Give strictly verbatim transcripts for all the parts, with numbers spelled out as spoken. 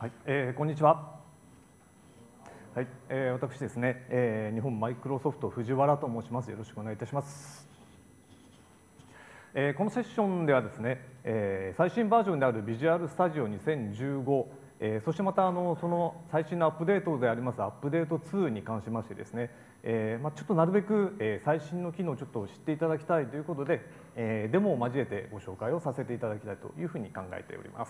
はい、えー、こんにちは。はい、えー、私ですね、えー、日本マイクロソフト藤原と申します。よろしくお願いいたします。えー、このセッションではですね、えー、最新バージョンであるビジュアルスタジオにせんじゅうご、えー、そしてまたあのその最新のアップデートでありますアップデートツーに関しましてですね、えーまあ、ちょっとなるべく、えー、最新の機能をちょっと知っていただきたいということで、えー、デモを交えてご紹介をさせていただきたいというふうに考えております。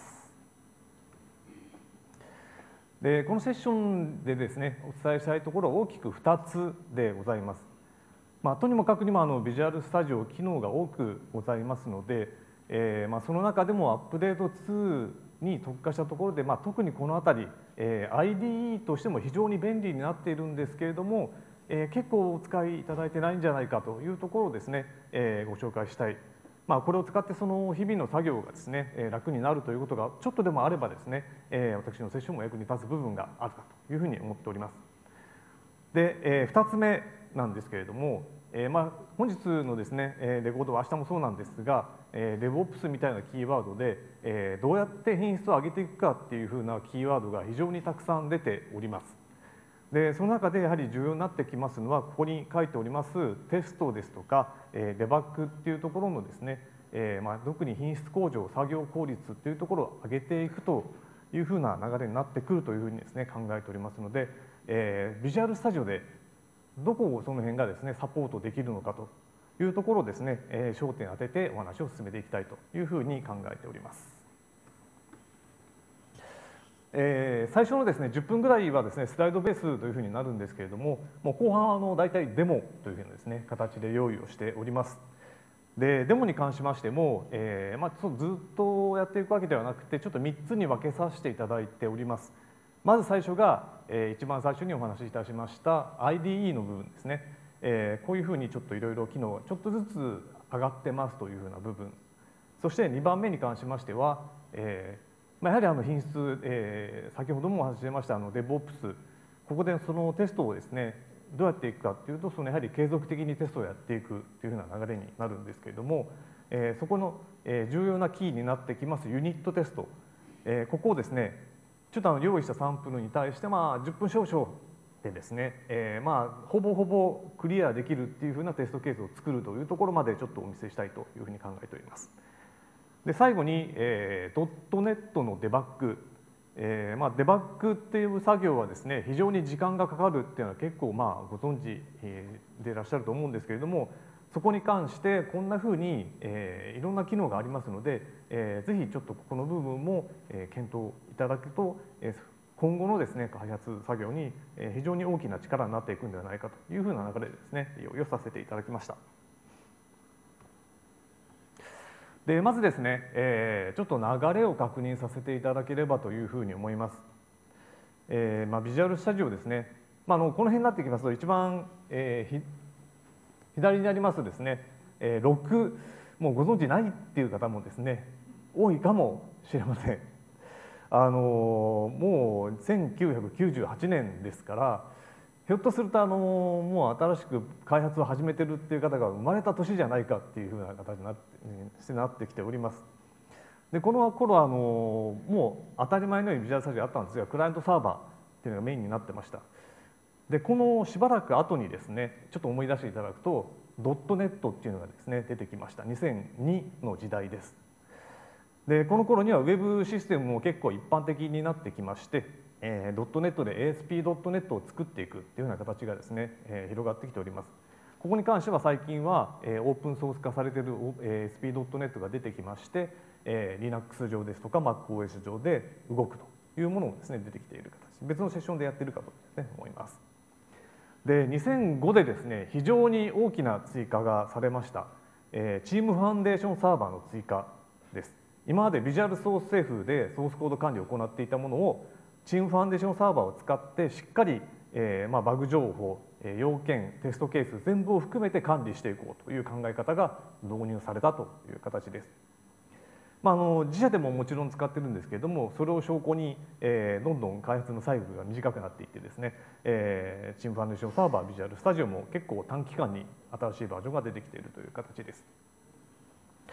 でこのセッションでですねお伝えしたいところは大きくふたつでございます。まあ、とにもかくにもあのビジュアルスタジオ機能が多くございますので、えーまあ、その中でもアップデートツーに特化したところで、まあ、特にこの辺り、えー、アイディーイー としても非常に便利になっているんですけれども、えー、結構お使いいただいてないんじゃないかというところをですね、えー、ご紹介したい。まあ、これを使ってその日々の作業がですね、えー、楽になるということがちょっとでもあればですね、えー、私のセッションも役に立つ部分があるかというふうに思っております。で、えー、ふたつめなんですけれども、えーまあ、本日のですね、えー、レコードは明日もそうなんですが、えー、DevOps みたいなキーワードで、えー、どうやって品質を上げていくかっていうふうなキーワードが非常にたくさん出ております。でその中でやはり重要になってきますのはここに書いておりますテストですとか、えー、デバッグっていうところのですね、えーまあ、特に品質向上作業効率っていうところを上げていくというふうな流れになってくるというふうにですね考えておりますので、えー、ビジュアルスタジオでどこをその辺がですねサポートできるのかというところをですね、えー、焦点を当ててお話を進めていきたいというふうに考えております。えー、最初のですねじゅっぷんぐらいはですねスライドベースというふうになるんですけれども、もう後半はあの大体デモというふうなですね形で用意をしております。でデモに関しましても、えーまあ、そうずっとやっていくわけではなくてちょっとみっつに分けさせていただいております。まず最初が、えー、一番最初にお話しいたしました アイディーイー の部分ですね、えー、こういうふうにちょっといろいろ機能がちょっとずつ上がってますというふうな部分、そしてにばんめに関しましては、えーまあ、やはりあの品質、えー、先ほどもお話ししましたあの DevOps、 ここでそのテストをですねどうやっていくかっていうと、そのやはり継続的にテストをやっていくというふうな流れになるんですけれども、えー、そこの、えー、重要なキーになってきますユニットテスト、えー、ここをですねちょっとあの用意したサンプルに対してまあじゅっぷん少々でですね、えー、まあほぼほぼクリアできるっていうふうなテストケースを作るというところまでちょっとお見せしたいというふうに考えております。で最後に、えー、ドットネットのデバッグ、えーまあ、デバッグっていう作業はですね非常に時間がかかるっていうのは結構まあご存知でいらっしゃると思うんですけれども、そこに関してこんなふうに、えー、いろんな機能がありますので、えー、ぜひちょっとここの部分も、えー、検討いただくと、えー、今後のですね開発作業に非常に大きな力になっていくんではないかというふうな流れでですね用意をさせていただきました。でまずですね、えー、ちょっと流れを確認させていただければというふうに思います。えーまあ、ビジュアルスタジオですね、まあ、あのこの辺になってきますと一番、えー、左にありますですね、えー、ロックもうご存知ないっていう方もですね多いかもしれません。あのもうせんきゅうひゃくきゅうじゅうはちねんですから、ひょっとするとあのもう新しく開発を始めてるっていう方が生まれた年じゃないかっていうふうな形になってなってきております。でこの頃あのもう当たり前のようにビジュアルスタジオあったんですが、クライアントサーバーっていうのがメインになってました。でこのしばらく後にですねちょっと思い出していただくとドットネットっていうのがですね出てきました。にせんにの時代です。でこの頃にはウェブシステムも結構一般的になってきまして、えー、ドットネットで エーエスピードットネットを作っていくっていうような形がですね、えー、広がってきております。ここに関しては最近は、えー、オープンソース化されている エーエスピードットネットが出てきまして、えー、Linux 上ですとか MacOS 上で動くというものもですね出てきている形、別のセッションでやっているかと、ね、思います。でにせんごでですね非常に大きな追加がされました、えー、チームファンデーションサーバーの追加です。今までビジュアルソースセーフでソースコード管理を行っていたものをチームファンデーションサーバーを使ってしっかり、えーまあ、バグ情報、要件、テストケース全部を含めて管理していこうという考え方が導入されたという形です。まあ、あの自社でももちろん使ってるんですけれども、それを証拠に、えー、どんどん開発のサイクルが短くなっていってですね、えー、チームファンデーションサーバー、ビジュアルスタジオも結構短期間に新しいバージョンが出てきているという形です。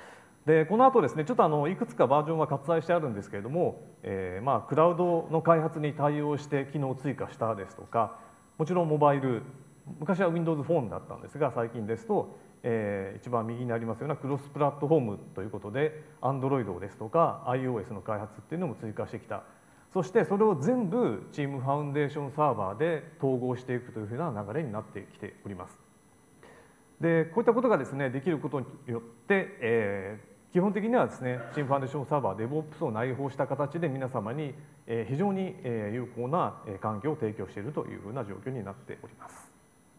でこの後ですねちょっとあのいくつかバージョンは割愛してあるんですけれども、えー、まあクラウドの開発に対応して機能を追加したですとか、もちろんモバイル、昔は Windows フォンだったんですが最近ですと、えー、一番右にありますようなクロスプラットフォームということで Android ですとか iOS の開発っていうのも追加してきた。そしてそれを全部チームファウンデーションサーバーで統合していくというふうな流れになってきております。でこういったことがですねできることによって、えー基本的にはですね、チームファウンデーションサーバー、DevOps を内包した形で皆様に非常に有効な環境を提供しているというふうな状況になっております。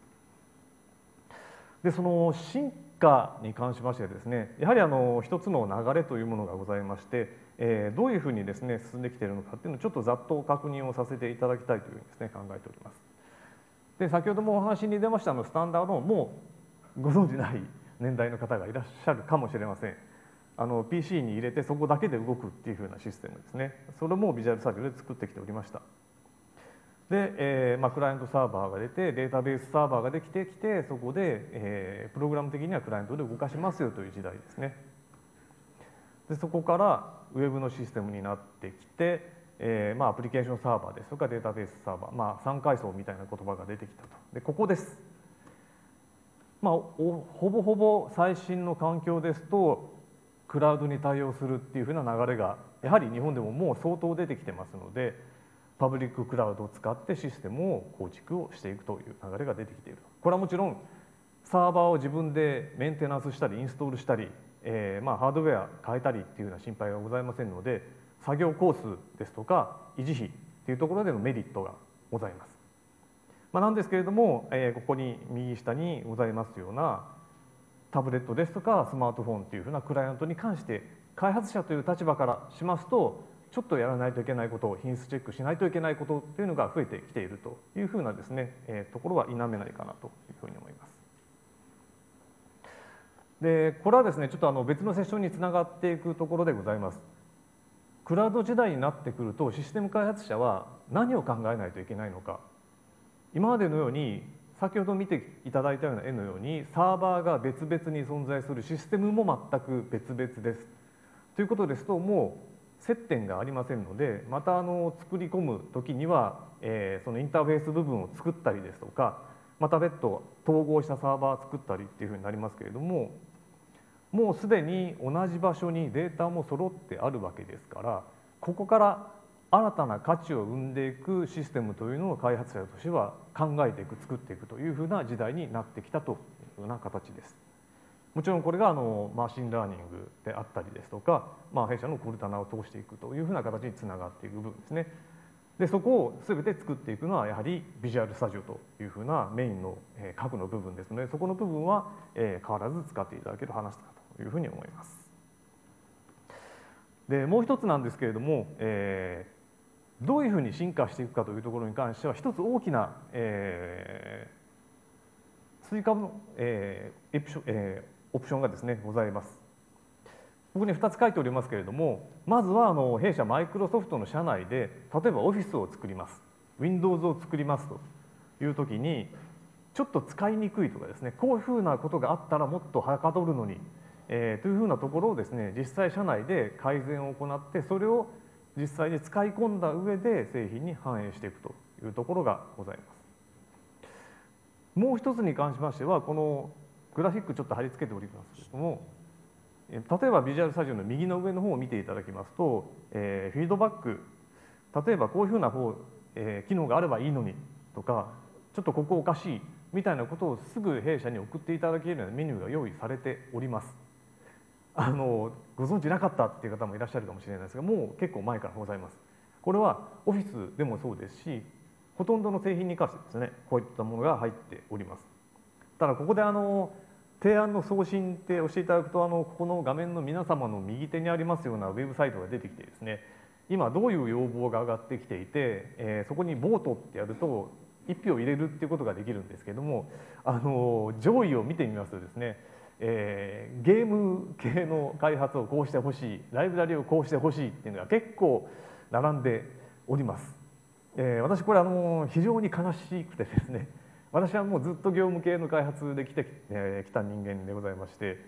で、その進化に関しましてですね、やはりあの一つの流れというものがございまして、えー、どういうふうにですね進んできているのかっていうのをちょっとざっと確認をさせていただきたいというふうにですね考えております。で、先ほどもお話に出ましたあのスタンダードもうご存じない年代の方がいらっしゃるかもしれません。あの ピーシー に入れてそこだけで動くっていうふうなシステムですね。それもビジュアルスタジオで作ってきておりました。で、えーまあ、クライアントサーバーが出てデータベースサーバーができてきてそこで、えー、プログラム的にはクライアントで動かしますよという時代ですね。でそこからウェブのシステムになってきて、えーまあ、アプリケーションサーバーですとかデータベースサーバー、まあ、さん階層みたいな言葉が出てきたと。でここです。まあ、ほぼほぼ最新の環境ですとクラウドに対応するっていうふうな流れがやはり日本でももう相当出てきてますので、パブリッククラウドを使ってシステムを構築をしていくという流れが出てきている。これはもちろんサーバーを自分でメンテナンスしたりインストールしたり、えー、まあハードウェア変えたりっていうような心配がございませんので、作業コースですとか維持費っていうところでのメリットがございます。まあ、なんですけれども、えー、ここに右下にございますようなタブレットですとかスマートフォンというふうなクライアントに関して開発者という立場からしますとちょっとやらないといけないこと、品質チェックしないといけないことっていうのが増えてきているというふうなですね、えー、ところは否めないかなというふうに思います。でこれはですねちょっとあの別のセッションにつながっていくところでございます。クラウド時代になってくるとシステム開発者は何を考えないといけないのか。今までのように先ほど見ていただいたような絵のようにサーバーが別々に存在するシステムも全く別々です。ということですともう接点がありませんので、またあの作り込む時には、えー、そのインターフェース部分を作ったりですとか、また別途統合したサーバーを作ったりっていうふうになりますけれども、もうすでに同じ場所にデータも揃ってあるわけですから、ここから新たな価値を生んでいくシステムというのを開発者としては考えていく、作っていくというふうな時代になってきたというような形です。もちろんこれがあのマシンラーニングであったりですとか、まあ、弊社のコルタナを通していくというふうな形につながっていく部分ですね。でそこを全て作っていくのはやはりビジュアルスタジオというふうなメインの核の部分ですので、そこの部分は変わらず使っていただける話かというふうに思います。でもう一つなんですけれども、えー、どういうふうに進化していくかというところに関しては一つ大きな、えー、追加の、えーエプショえーオプションがですねございます。ここにふたつ書いておりますけれども、まずはあの弊社マイクロソフトの社内で例えばオフィスを作ります、Windows を作りますという時にちょっと使いにくいとかですね、こういうふうなことがあったらもっとはかどるのに、えー、というふうなところをですね実際社内で改善を行ってそれを実際に使い込んだ上で製品に反映していくというところがございます。もう一つに関しましてはこのグラフィックちょっと貼り付けておりますけれども、例えばビジュアルスタジオの右の上の方を見ていただきますと、えー、フィードバック、例えばこういうふうな方、えー、機能があればいいのにとか、ちょっとここおかしいみたいなことをすぐ弊社に送っていただけるようなメニューが用意されております。あのご存知なかったっていう方もいらっしゃるかもしれないですが、もう結構前からございます。これはオフィスでもそうですし、ほとんどの製品に関してですねこういったものが入っております。ただここであの提案の送信って押していただくと、あのここの画面の皆様の右手にありますようなウェブサイトが出てきてですね、今どういう要望が上がってきていて、えー、そこにボートってやるといち票入れるっていうことができるんですけども、あの上位を見てみますとですね、えー、ゲーム系の開発をこうしてほしい、ライブラリをこうしてほしいっていうのが結構並んでおります。えー、私これあの非常に悲しくてですね、私はもうずっと業務系の開発で来てき、えー、来た人間でございまして、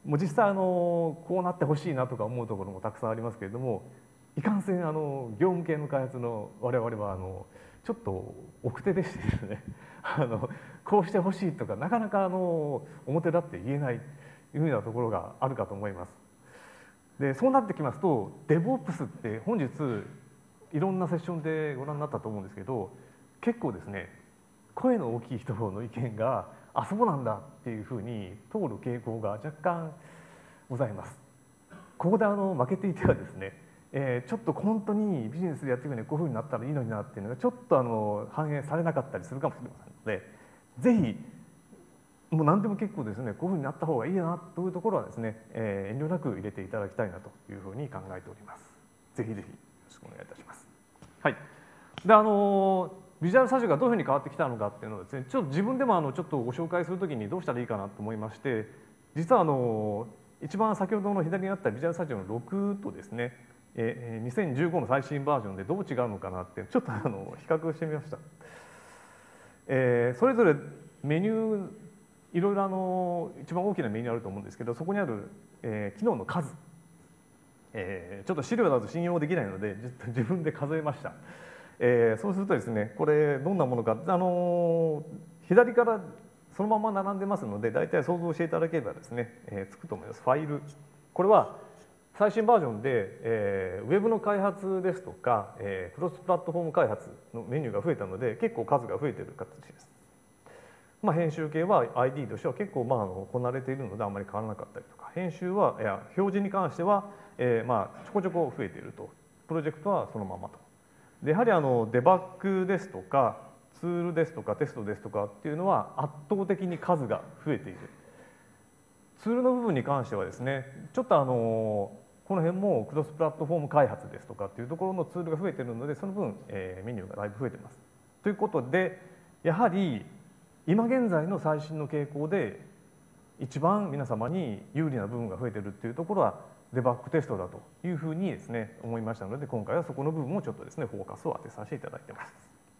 もう実際あのこうなってほしいなとか思うところもたくさんありますけれども、いかんせんあの業務系の開発の我々はあのちょっと奥手でしてですねあのこうしてほしいとかなかなかあの表立って言えないというふうなところがあるかと思います。でそうなってきますと DevOps って本日いろんなセッションでご覧になったと思うんですけど、結構ですね声の大きい人の意見があそうなんだっていうふうに通る傾向が若干ございます。ここであの負けていてはですね、えー、ちょっと本当にビジネスでやっていくのにこういうふうになったらいいのになっていうのがちょっとあの反映されなかったりするかもしれませんので、ぜひもう何でも結構ですねこういうふうになった方がいいなというところはですね、えー、遠慮なく入れていただきたいなというふうに考えております。ぜひぜひよろしくお願いいたします。はい。であのビジュアルスタジオがどういうふうに変わってきたのかっていうのをですね、ちょっと自分でもあのちょっとご紹介するときにどうしたらいいかなと思いまして、実はあの一番先ほどの左にあったビジュアルスタジオのろくとですね、えー、にせんじゅうごの最新バージョンでどう違うのかなってちょっとあの比較してみました。えー、それぞれメニューいろいろあの一番大きなメニューあると思うんですけど、そこにある、えー、機能の数、えー、ちょっと資料だと信用できないので自分で数えました。えー、そうするとですね、これどんなものか、あのー、左からそのまま並んでますので大体想像していただければですね、えー、つくと思います。ファイル、これは最新バージョンで、えー、ウェブの開発ですとか、えー、クロスプラットフォーム開発のメニューが増えたので結構数が増えている形です。まあ、編集系は アイディー としては結構まああのこなれているのであんまり変わらなかったりとか、編集はいや表示に関しては、えー、まあちょこちょこ増えていると、プロジェクトはそのままと。でやはりあのデバッグですとかツールですとかテストですとかっていうのは圧倒的に数が増えている。ツールの部分に関してはですね、ちょっとあのこの辺もクロスプラットフォーム開発ですとかっていうところのツールが増えているので、その分、えー、メニューがだいぶ増えています。ということでやはり今現在の最新の傾向で一番皆様に有利な部分が増えているっていうところはデバッグテストだというふうにですね思いましたので、今回はそこの部分をちょっとですねフォーカスを当てさせていただいてます。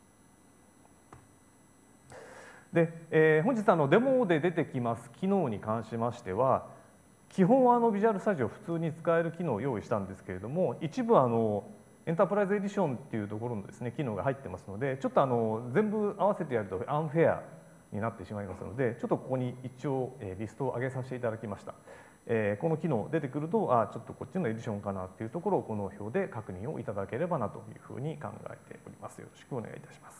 で、えー、本日あのデモで出てきます機能に関しましては、基本はあのビジュアルスタジオ普通に使える機能を用意したんですけれども、一部あのエンタープライズエディションっていうところのですね機能が入ってますので、ちょっとあの全部合わせてやるとアンフェアになってしまいますので、ちょっとここに一応リストを上げさせていただきました。えー、この機能出てくると、あちょっとこっちのエディションかなっていうところをこの表で確認をいただければなというふうに考えております。よろしくお願いいたします。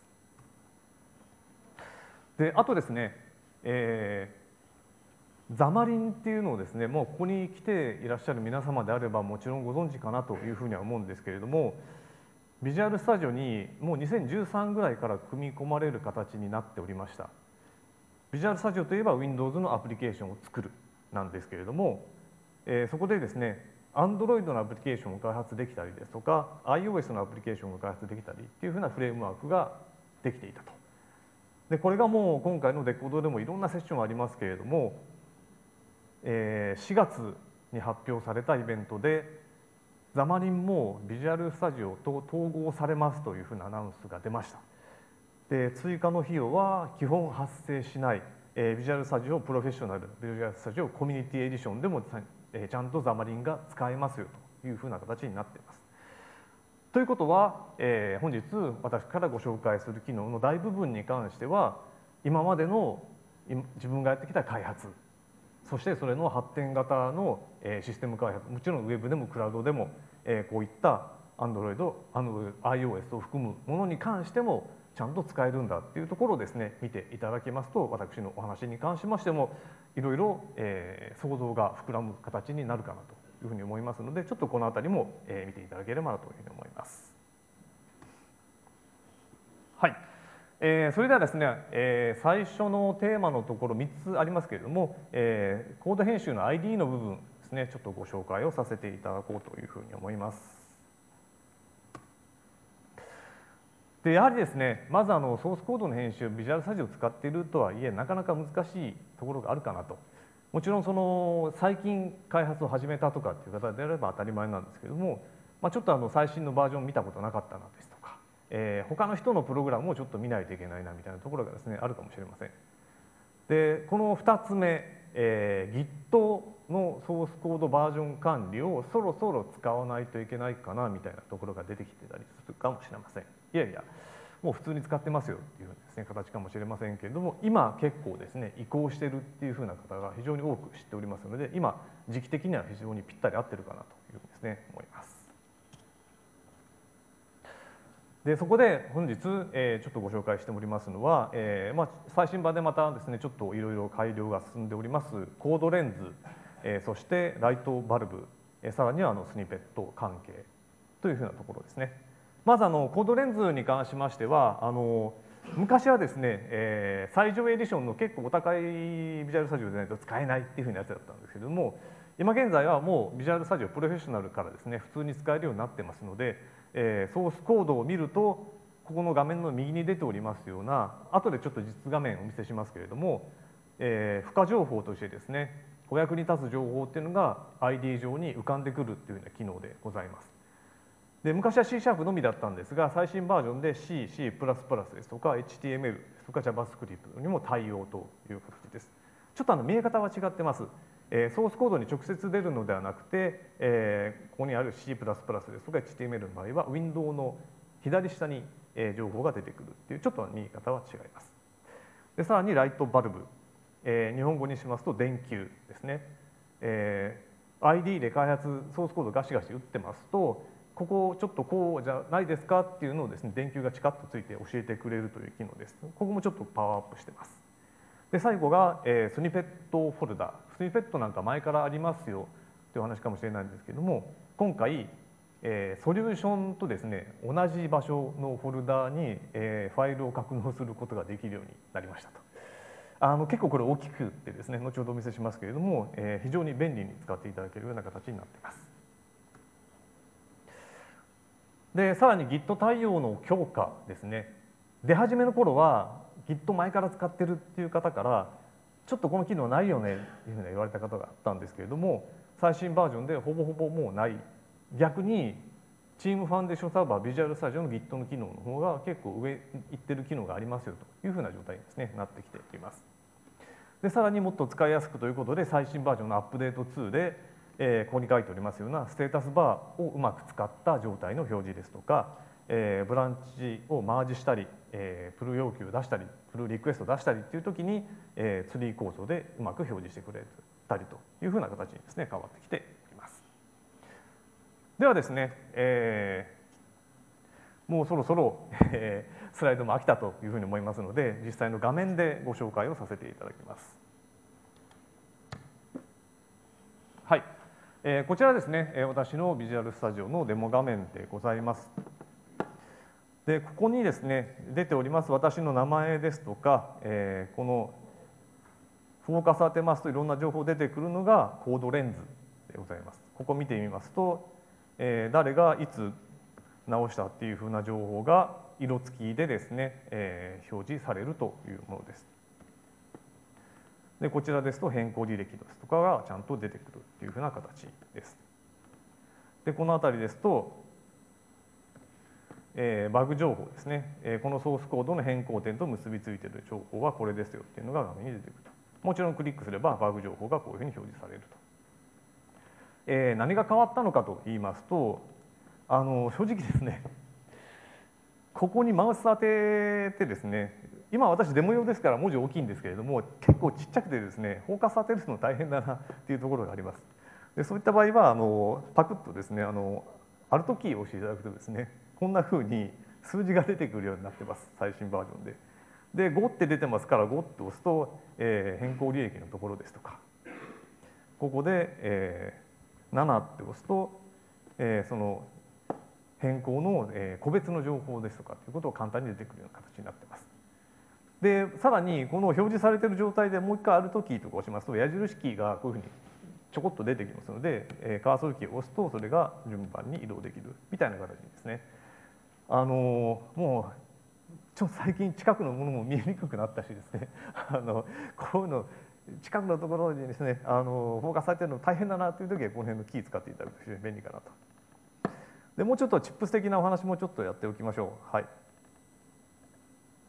であとですね、えー、ザマリンっていうのをですねもうここに来ていらっしゃる皆様であればもちろんご存知かなというふうには思うんですけれども、ビジュアルスタジオにもうにせんじゅうさんぐらいから組み込まれる形になっておりました。ビジュアルスタジオといえば Windows のアプリケーションを作るなんですけれども、えー、そこでですね Android のアプリケーションを開発できたりですとか iOS のアプリケーションを開発できたりっていうふうなフレームワークができていたと。でこれがもう今回のデコードでもいろんなセッションありますけれども、えー、しがつに発表されたイベントでザマリンもビジュアルスタジオと統合されますというふうなアナウンスが出ました。で追加の費用は基本発生しない、えー、ビジュアルスタジオプロフェッショナルビジュアルスタジオコミュニティエディションでも、えー、ちゃんとザマリンが使えますよというふうな形になっています。ということは、えー、本日私からご紹介する機能の大部分に関しては今までの自分がやってきた開発、そしてそれの発展型のシステム開発、もちろんウェブでもクラウドでもこういった Android、iOS を含むものに関してもちゃんと使えるんだっていうところをですね見ていただけますと、私のお話に関しましてもいろいろ想像が膨らむ形になるかなというふうに思いますので、ちょっとこのあたりも見ていただければなというふうに思います。はい。えー、それではですね、えー、最初のテーマのところみっつありますけれども、えー、コード編集の アイディー の部分ですね、ちょっとご紹介をさせていただこうというふうに思います。でやはりですね、まずあのソースコードの編集、ビジュアルスタジオを使っているとはいえ、なかなか難しいところがあるかなと。もちろんその最近開発を始めたとかっていう方であれば当たり前なんですけれども、まあ、ちょっとあの最新のバージョン見たことなかったなですとか、えー、他の人のプログラムをちょっと見ないといけないなみたいなところがですねあるかもしれません。でこのふたつめえー、Git のソースコードバージョン管理をそろそろ使わないといけないかなみたいなところが出てきてたりするかもしれません。いやいやもう普通に使ってますよっていうですね形かもしれませんけれども、今結構ですね移行してるっていうふうな方が非常に多く知っておりますので、今時期的には非常にぴったり合ってるかなというふうにですね思います。でそこで本日、えー、ちょっとご紹介しておりますのは、えーまあ、最新版でまたですねちょっといろいろ改良が進んでおりますコードレンズ、えー、そしてライトバルブ、えー、さらにはあのスニペット関係というふうなところですね。まずあのコードレンズに関しましては、あの昔はですね、えー、最上エディションの結構お高いビジュアルスタジオでないと使えないっていうふうなやつだったんですけれども、今現在はもうビジュアルスタジオプロフェッショナルからですね普通に使えるようになってますので、えー、ソースコードを見るとここの画面の右に出ておりますような、後でちょっと実画面をお見せしますけれども、えー、付加情報としてですねお役に立つ情報っていうのが アイディー 上に浮かんでくるっていうような機能でございます。で昔は C シャープのみだったんですが、最新バージョンで C、C++ ですとか エイチティーエムエル ですとか JavaScript にも対応という形です。ちょっとあの見え方は違ってます。えー、ソースコードに直接出るのではなくて、えー、ここにある C++ ですとか エイチティーエムエル の場合はウィンドウの左下に情報が出てくるっていうちょっと見え方は違います。でさらにライトバルブ、えー、日本語にしますと電球ですね。えー、アイディー で開発ソースコードガシガシ打ってますと、ここちょっとこうじゃないですかっていうのをですね電球がチカッとついて教えてくれるという機能です。ここもちょっとパワーアップしてます。で最後が、えー、スニペットフォルダ。スニペットなんか前からありますよという話かもしれないんですけれども、今回、えー、ソリューションとですね同じ場所のフォルダに、えー、ファイルを格納することができるようになりましたと。あの結構これ大きくてですね後ほどお見せしますけれども、えー、非常に便利に使っていただけるような形になっています。でさらに Git 対応の強化ですね。出始めの頃は Git 前から使ってるっていう方からちょっとこの機能ないよねっていうふうに言われた方があったんですけれども、最新バージョンでほぼほぼもうない。逆にチームファンデーションサーバービジュアルスタジオの Git の機能の方が結構上いってる機能がありますよというふうな状態にですねなってきています。でさらにもっと使いやすくということで最新バージョンのアップデートツーで、えー、ここに書いておりますようなステータスバーをうまく使った状態の表示ですとか、えー、ブランチをマージしたり、えー、プル要求を出したりプルリクエストを出したりっていう時に、えー、ツリー構造でうまく表示してくれたりというふうな形にですね変わってきています。ではですね、えー、もうそろそろ、えー、スライドも飽きたというふうに思いますので実際の画面でご紹介をさせていただきます。はい、えー、こちらですね私のビジュアルスタジオのデモ画面でございます。でここにですね出ております私の名前ですとか、えー、このフォーカス当てますといろんな情報出てくるのがコードレンズでございます。ここ見てみますと、えー、誰がいつ直したっていうふうな情報が色付きでですね、えー、表示されるというものです。でこちらですと変更履歴ですとかがちゃんと出てくるというふうな形です。でこの辺りですと、えー、バグ情報ですね、えー、このソースコードの変更点と結びついている情報はこれですよっていうのが画面に出てくると。もちろんクリックすればバグ情報がこういうふうに表示されると。えー、何が変わったのかと言いますと、あの正直ですねここにマウス当ててですね、今私デモ用ですから文字大きいんですけれども結構ちっちゃくてですねフォーカス当てるの大変だなっていうところがあります。でそういった場合はあのパクッとですねあのアルトキーを押していただくとですねこんなふうに数字が出てくるようになってます最新バージョンで。でごって出てますからごって押すと、えー、変更履歴のところですとかここで、えー、ななって押すと、えー、その変更の個別の情報ですとかということを簡単に出てくるような形になっています。でさらにこの表示されている状態でもう一回アルトキーとか押しますと矢印キーがこういうふうにちょこっと出てきますのでカーソルキーを押すとそれが順番に移動できるみたいな形ですね。あのもうちょっと最近近くのものも見えにくくなったしですねあのこういうの近くのところにですねあのフォーカスされてるの大変だなという時はこの辺のキー使っていただくと非常に便利かなと。でもうちょっとチップス的なお話もちょっとやっておきましょう。はい。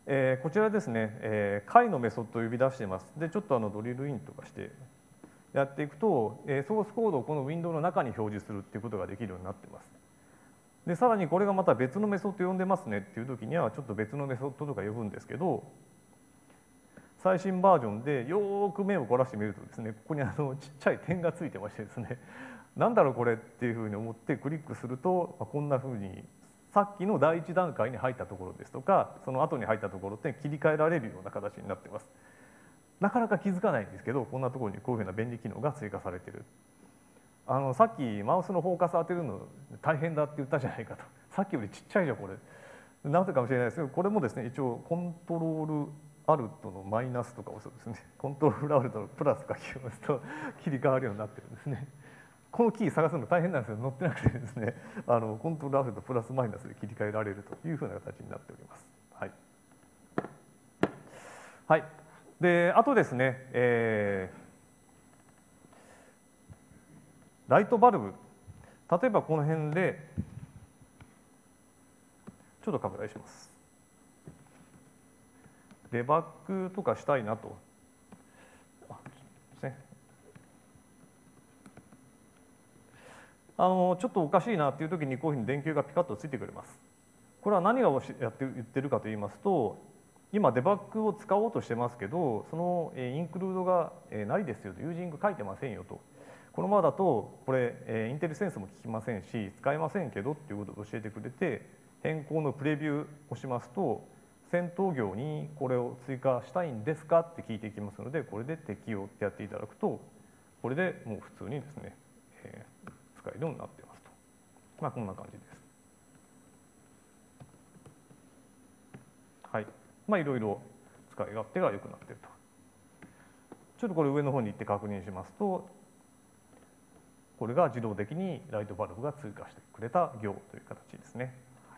えー、こちらですね、えー、解のメソッドを呼び出しています。で、ちょっとあのドリルインとかしてやっていくと、えー、ソースコードをこのウィンドウの中に表示するっていうことができるようになっています。で、さらにこれがまた別のメソッド呼んでますねっていう時には、ちょっと別のメソッドとか呼ぶんですけど、最新バージョンでよーく目を凝らしてみるとですね、ここにあのちっちゃい点がついてましてですね、なんだろうこれっていうふうに思ってクリックすると、こんなふうにさっきの第一段階に入ったところですとか、その後に入ったところって切り替えられるような形になっています。なかなか気づかないんですけど、こんなところにこういうふうな便利機能が追加されている。あのさっきマウスのフォーカス当てるの大変だって言ったじゃないかと。さっきよりちっちゃいじゃんこれ。なぜかもしれないですけど、これもですね、一応コントロールアルトのマイナスとか押すとですね、コントロールアルトのプラスか押すと切り替わるようになってるんですね。このキー探すの大変なんですけど、載ってなくてですね、あのコントロールアルトプラスマイナスで切り替えられるというふうな形になっております。はい。はい。で、あとですね、えー、ライトバルブ。例えばこの辺で、ちょっと拡大します。デバッグとかしたいなと。あですね。あのちょっとおかしいなっていう時にこういうふうに電球がピカッとついてくれます。これは何がやって言ってるかと言いますと、今デバッグを使おうとしてますけど、そのインクルードがないですよと、ユージング書いてませんよと。このままだとこれインテルセンスも効きませんし使えませんけどっていうことを教えてくれて、変更のプレビューを押しますと、戦闘行にこれを追加したいんですかって聞いていきますので、これで適用ってやっていただくと、これでもう普通にですね、えー、使えるようになっていますと。まあこんな感じです。はい。まあいろいろ使い勝手が良くなっていると。ちょっとこれ上の方に行って確認しますと、これが自動的にライトバルブが追加してくれた行という形ですね。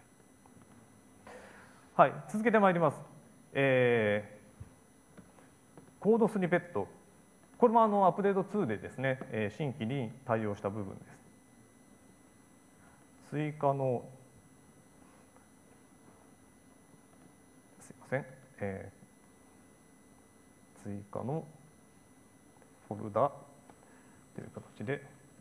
はい、はい、続けてまいります。えー、コードスニペット。これもあのアップデートツーでですね、えー、新規に対応した部分です。追加の、すいません、えー、追加のフォルダという形で、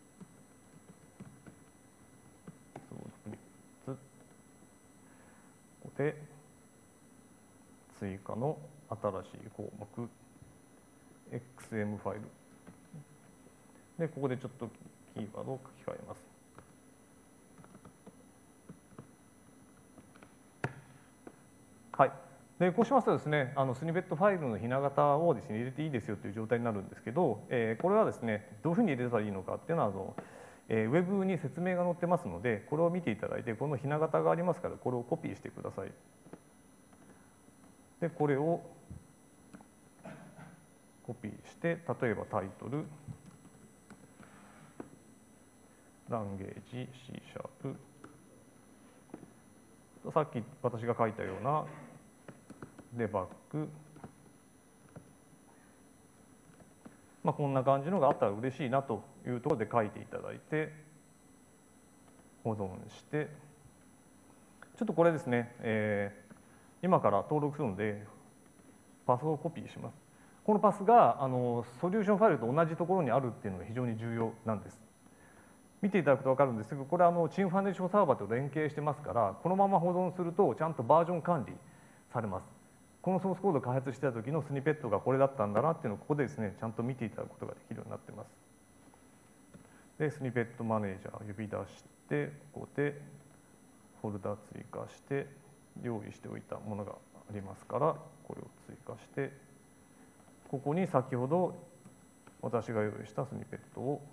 ここで追加の新しい項目 エックスエム ファイルで、ここでちょっとキーワードを書き換えます。はい。でこうしますとですね、あのスニペットファイルのひな型をですね入れていいですよという状態になるんですけど、えー、これはですねどういうふうに入れたらいいのかっていうのはあの、えー、ウェブに説明が載ってますので、これを見ていただいて、このひな型がありますからこれをコピーしてください。でこれをコピーして、例えばタイトルランゲージ C シャープ、さっき私が書いたようなデバッグ、まあ、こんな感じのがあったら嬉しいなというところで書いていただいて、保存して、ちょっとこれですね、えー、今から登録するので、パスをコピーします。このパスがあのソリューションファイルと同じところにあるっていうのが非常に重要なんです。見ていただくと分かるんですけど、これはあのチームファンデーションサーバーと連携してますから、このまま保存するとちゃんとバージョン管理されます。このソースコードを開発した時のスニペットがこれだったんだなっていうのをここでですねちゃんと見ていただくことができるようになっています。でスニペットマネージャーを呼び出して、ここでフォルダ追加して用意しておいたものがありますから、これを追加して、ここに先ほど私が用意したスニペットを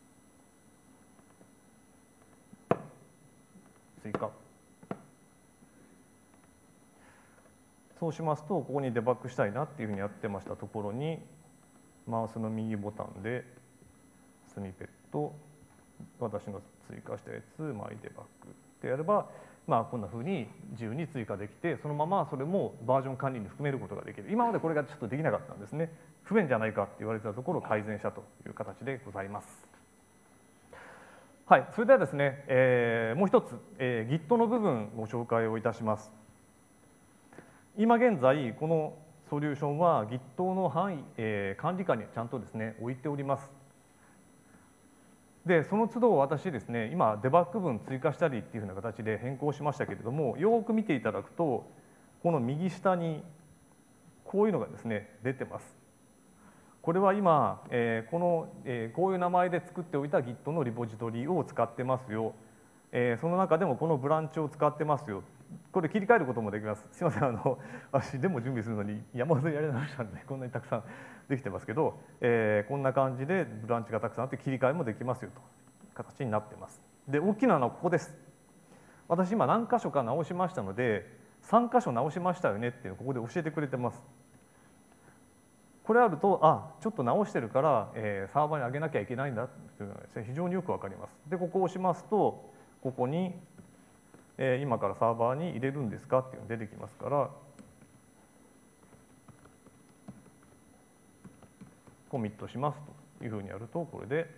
追加。そうしますと、ここにデバッグしたいなっていうふうにやってましたところに、マウスの右ボタンでスニペット、私の追加したやつ、マイデバッグってやれば、まあ、こんなふうに自由に追加できて、そのままそれもバージョン管理に含めることができる。今までこれがちょっとできなかったんですね。不便じゃないかって言われてたところを改善したという形でございます。はい、それではですね、えー、もう一つ、えー、Git の部分ご紹介をいたします。 今現在このソリューションは Git の範囲、えー、管理下にちゃんとですね置いております。でその都度私ですね今デバッグ文追加したりっていうふうな形で変更しましたけれども、よく見ていただくとこの右下にこういうのがですね出てます。これは今、えー、この、えー、こういう名前で作っておいた Git のリポジトリを使ってますよ、えー、その中でもこのブランチを使ってますよ。これ切り替えることもできます。すいません、あの私でも準備するのに山ほどやり直したんでこんなにたくさんできてますけど、えー、こんな感じでブランチがたくさんあって切り替えもできますよという形になってます。で大きなのはここです。私今何箇所か直しましたのでさん箇所直しましたよねっていうのをここで教えてくれてます。これあると、あ、ちょっと直してるから、えー、サーバーに上げなきゃいけないんだっていうのがですね、非常によくわかります。で、ここを押しますと、ここに、えー、今からサーバーに入れるんですかっていうのが出てきますから、コミットしますというふうにやると、これで、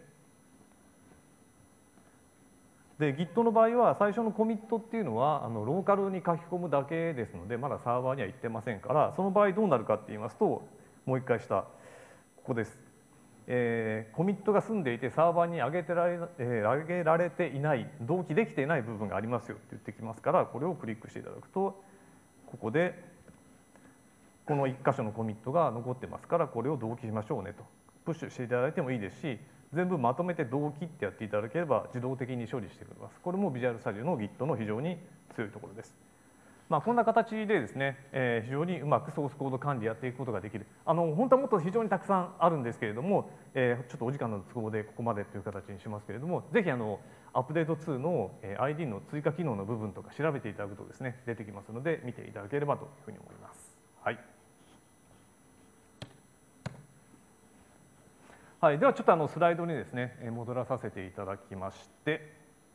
で、Git の場合は最初のコミットっていうのはあのローカルに書き込むだけですので、まだサーバーには行ってませんから、その場合どうなるかって言いますと、もう一回下、ここです。えー、コミットが済んでいてサーバーに上げてられ、えー、上げられていない、同期できていない部分がありますよって言ってきますから、これをクリックしていただくと、ここでこのいっ箇所のコミットが残ってますから、これを同期しましょうねと。プッシュしていただいてもいいですし、全部まとめて同期ってやっていただければ自動的に処理してくれます。これもビジュアルスタジオの Git の非常に強いところです。まあ、こんな形でですね、えー、非常にうまくソースコード管理やっていくことができる。あの本当はもっと非常にたくさんあるんですけれども、えー、ちょっとお時間の都合でここまでという形にしますけれども、ぜひあのアップデートツーの アイディー の追加機能の部分とか調べていただくとですね、出てきますので見ていただければというふうに思います。はい。はい、ではちょっとあのスライドにですね戻らさせていただきまして、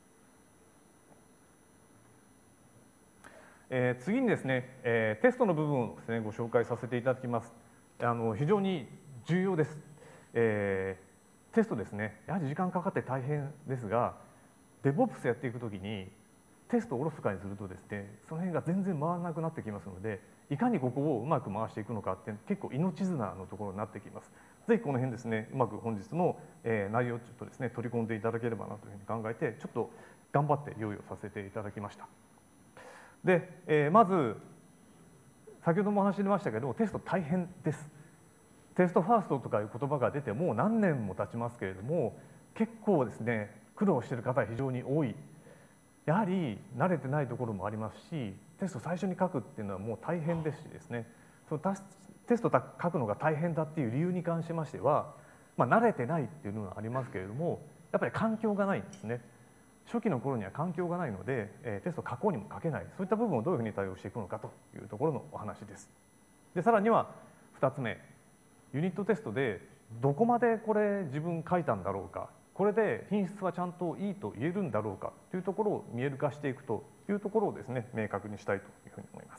えー、次にですね、えー、テストの部分をですねご紹介させていただきます。あの非常に重要です。えー、テストですね、やはり時間かかって大変ですが、デボプスやっていくときにテストをおろそかにするとですね、その辺が全然回らなくなってきますので、いかにここをうまく回していくのかって結構命綱のところになってきます。ぜひこの辺ですね、うまく本日の内容をちょっとですね取り込んでいただければなというふうに考えて、ちょっと頑張って用意をさせていただきました。で、えー、まず先ほどもお話ししましたけど、テスト大変です。テストファーストとかいう言葉が出てもう何年も経ちますけれども、結構ですね苦労している方が非常に多い。やはり慣れてないところもありますし、テスト最初に書くっていうのはもう大変ですしですね、そのテスト書くのが大変だっていう理由に関しましては、まあ、慣れてないっていうのはありますけれども、やっぱり環境がないんですね。初期の頃には環境がないので、えー、テスト書こうにも書けない、そういった部分をどういうふうに対応していくのかというところのお話です。でさらにはふたつめ、ユニットテストでどこまでこれ自分書いたんだろうか、これで品質はちゃんといいと言えるんだろうかというところを見える化していくというところをですね明確にしたいというふうに思います。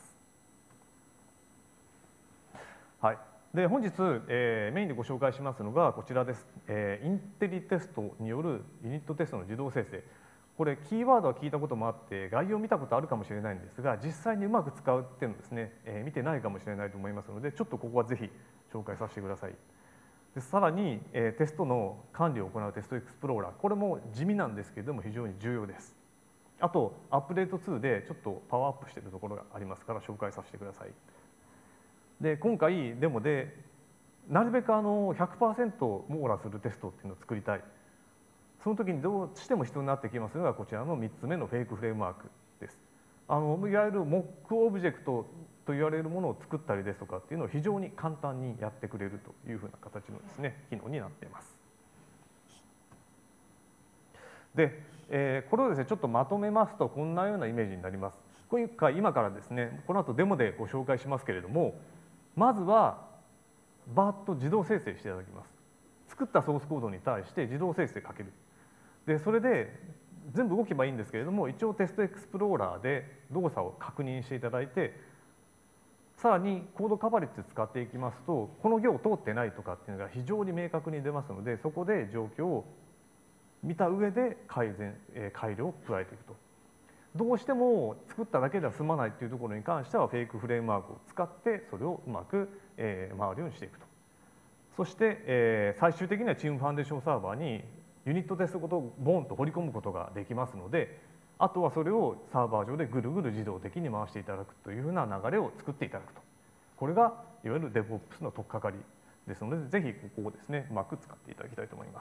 はい、で本日、えー、メインでご紹介しますのがこちらです。えー、インテリテストによるユニットテストの自動生成。これキーワードは聞いたこともあって概要を見たことあるかもしれないんですが、実際にうまく使うっていうのをですね、えー、見てないかもしれないと思いますので、ちょっとここはぜひ紹介させてください。でさらに、えー、テストの管理を行うテストエクスプローラー、これも地味なんですけれども非常に重要です。あとアップデートツーでちょっとパワーアップしているところがありますから紹介させてください。で今回デモでなるべくあの ひゃくパーセント 網羅するテストっていうのを作りたい。その時にどうしても必要になってきますのがこちらのみっつめのフェイクフレームワークです。あのいわゆるモックオブジェクトと言われるものを作ったりですとかっていうのを非常に簡単にやってくれるというふうな形のですね機能になっています。で、えー、これをですねちょっとまとめますとこんなようなイメージになります。今回今からですねこの後デモでご紹介しますけれども、まずはバーッと自動生成していただきます。作ったソースコードに対して自動生成かける。でそれで全部動けばいいんですけれども、一応テストエクスプローラーで動作を確認していただいて、さらにコードカバレッジ使っていきますと、この行通ってないとかっていうのが非常に明確に出ますので、そこで状況を見た上で改善、改良を加えていくと。 どうしても作っただけでは済まないというところに関してはフェイクフレームワークを使ってそれをうまく、えー、回るようにしていくと。そして、えー、最終的にはチームファンデーションサーバーにユニットテストごとをボンと掘り込むことができますので、あとはそれをサーバー上でぐるぐる自動的に回していただくというふうな流れを作っていただくと。これがいわゆる DevOps の取っかかりですので、ぜひここをですねうまく使っていただきたいと思います。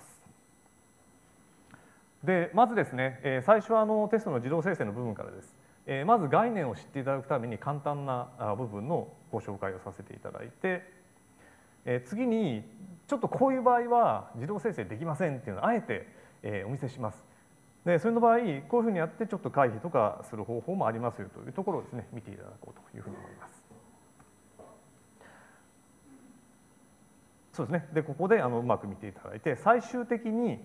でまずですね、えー、最初はあのテストの自動生成の部分からです。えー、まず概念を知っていただくために簡単な部分のご紹介をさせていただいて、えー、次にちょっとこういう場合は自動生成できませんっていうのをあえて、えー、お見せします。でそれの場合こういうふうにやってちょっと回避とかする方法もありますよというところをですね見ていただこうというふうに思います。そうですね。でここであのうまく見ていただいて、最終的に、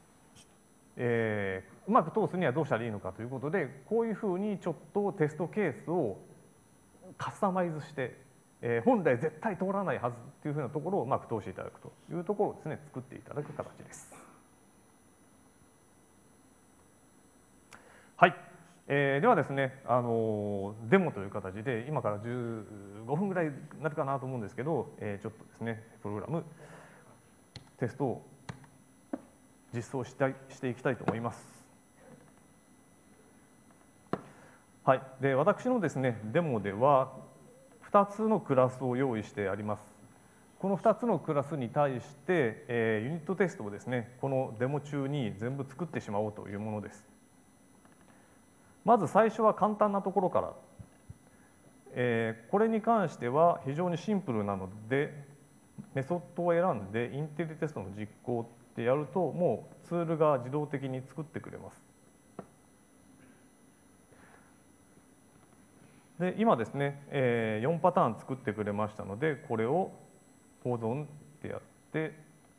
えー、うまく通すにはどうしたらいいのかということで、こういうふうにちょっとテストケースをカスタマイズして、えー、本来絶対通らないはずというふうなところをうまく通していただくというところをですね作っていただく形です。はい、えー、ではですね、あのデモという形で今からじゅうごふんぐらいになるかなと思うんですけど、えー、ちょっとですねプログラムテストを実装したいしていきたいと思います。はい、で私のですねデモではふたつのクラスを用意してあります。このふたつのクラスに対して、えー、ユニットテストをですねこのデモ中に全部作ってしまおうというものです。まず最初は簡単なところから、えー、これに関しては非常にシンプルなのでメソッドを選んでインテリテストの実行ってやるともうツールが自動的に作ってくれます。で今ですね、えー、よんパターン作ってくれましたのでこれを保存ってやって、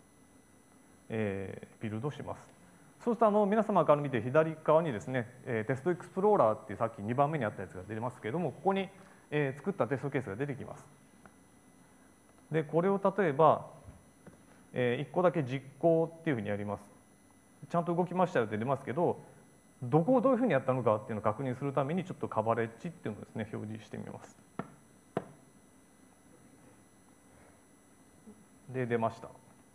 えー、ビルドします。そうするとあの皆様から見て左側にですねテストエクスプローラーっていうさっきにばんめにあったやつが出ますけれども、ここに作ったテストケースが出てきます。でこれを例えばいっこだけ実行っていうふうにやります。ちゃんと動きましたよって出ますけど、どこをどういうふうにやったのかっていうのを確認するためにちょっとカバレッジっていうのをですね表示してみます。で出ました。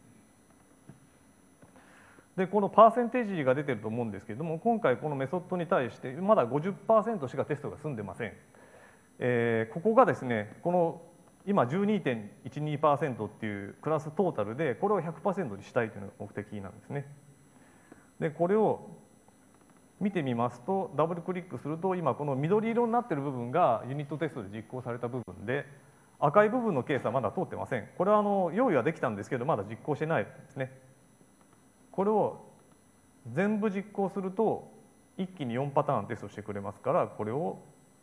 でこのパーセンテージが出てると思うんですけれども、今回このメソッドに対してまだ ごじゅっパーセント しかテストが済んでません。えー、ここがですねこの今 じゅうにてんいちにパーセント っていうクラストータルでこれを ひゃくパーセント にしたいというのが目的なんですね。でこれを見てみますとダブルクリックすると今この緑色になっている部分がユニットテストで実行された部分で、赤い部分のケースはまだ通ってません。これはあの用意はできたんですけどまだ実行してないですね。これを全部実行すると一気によんパターンテストしてくれますから、これを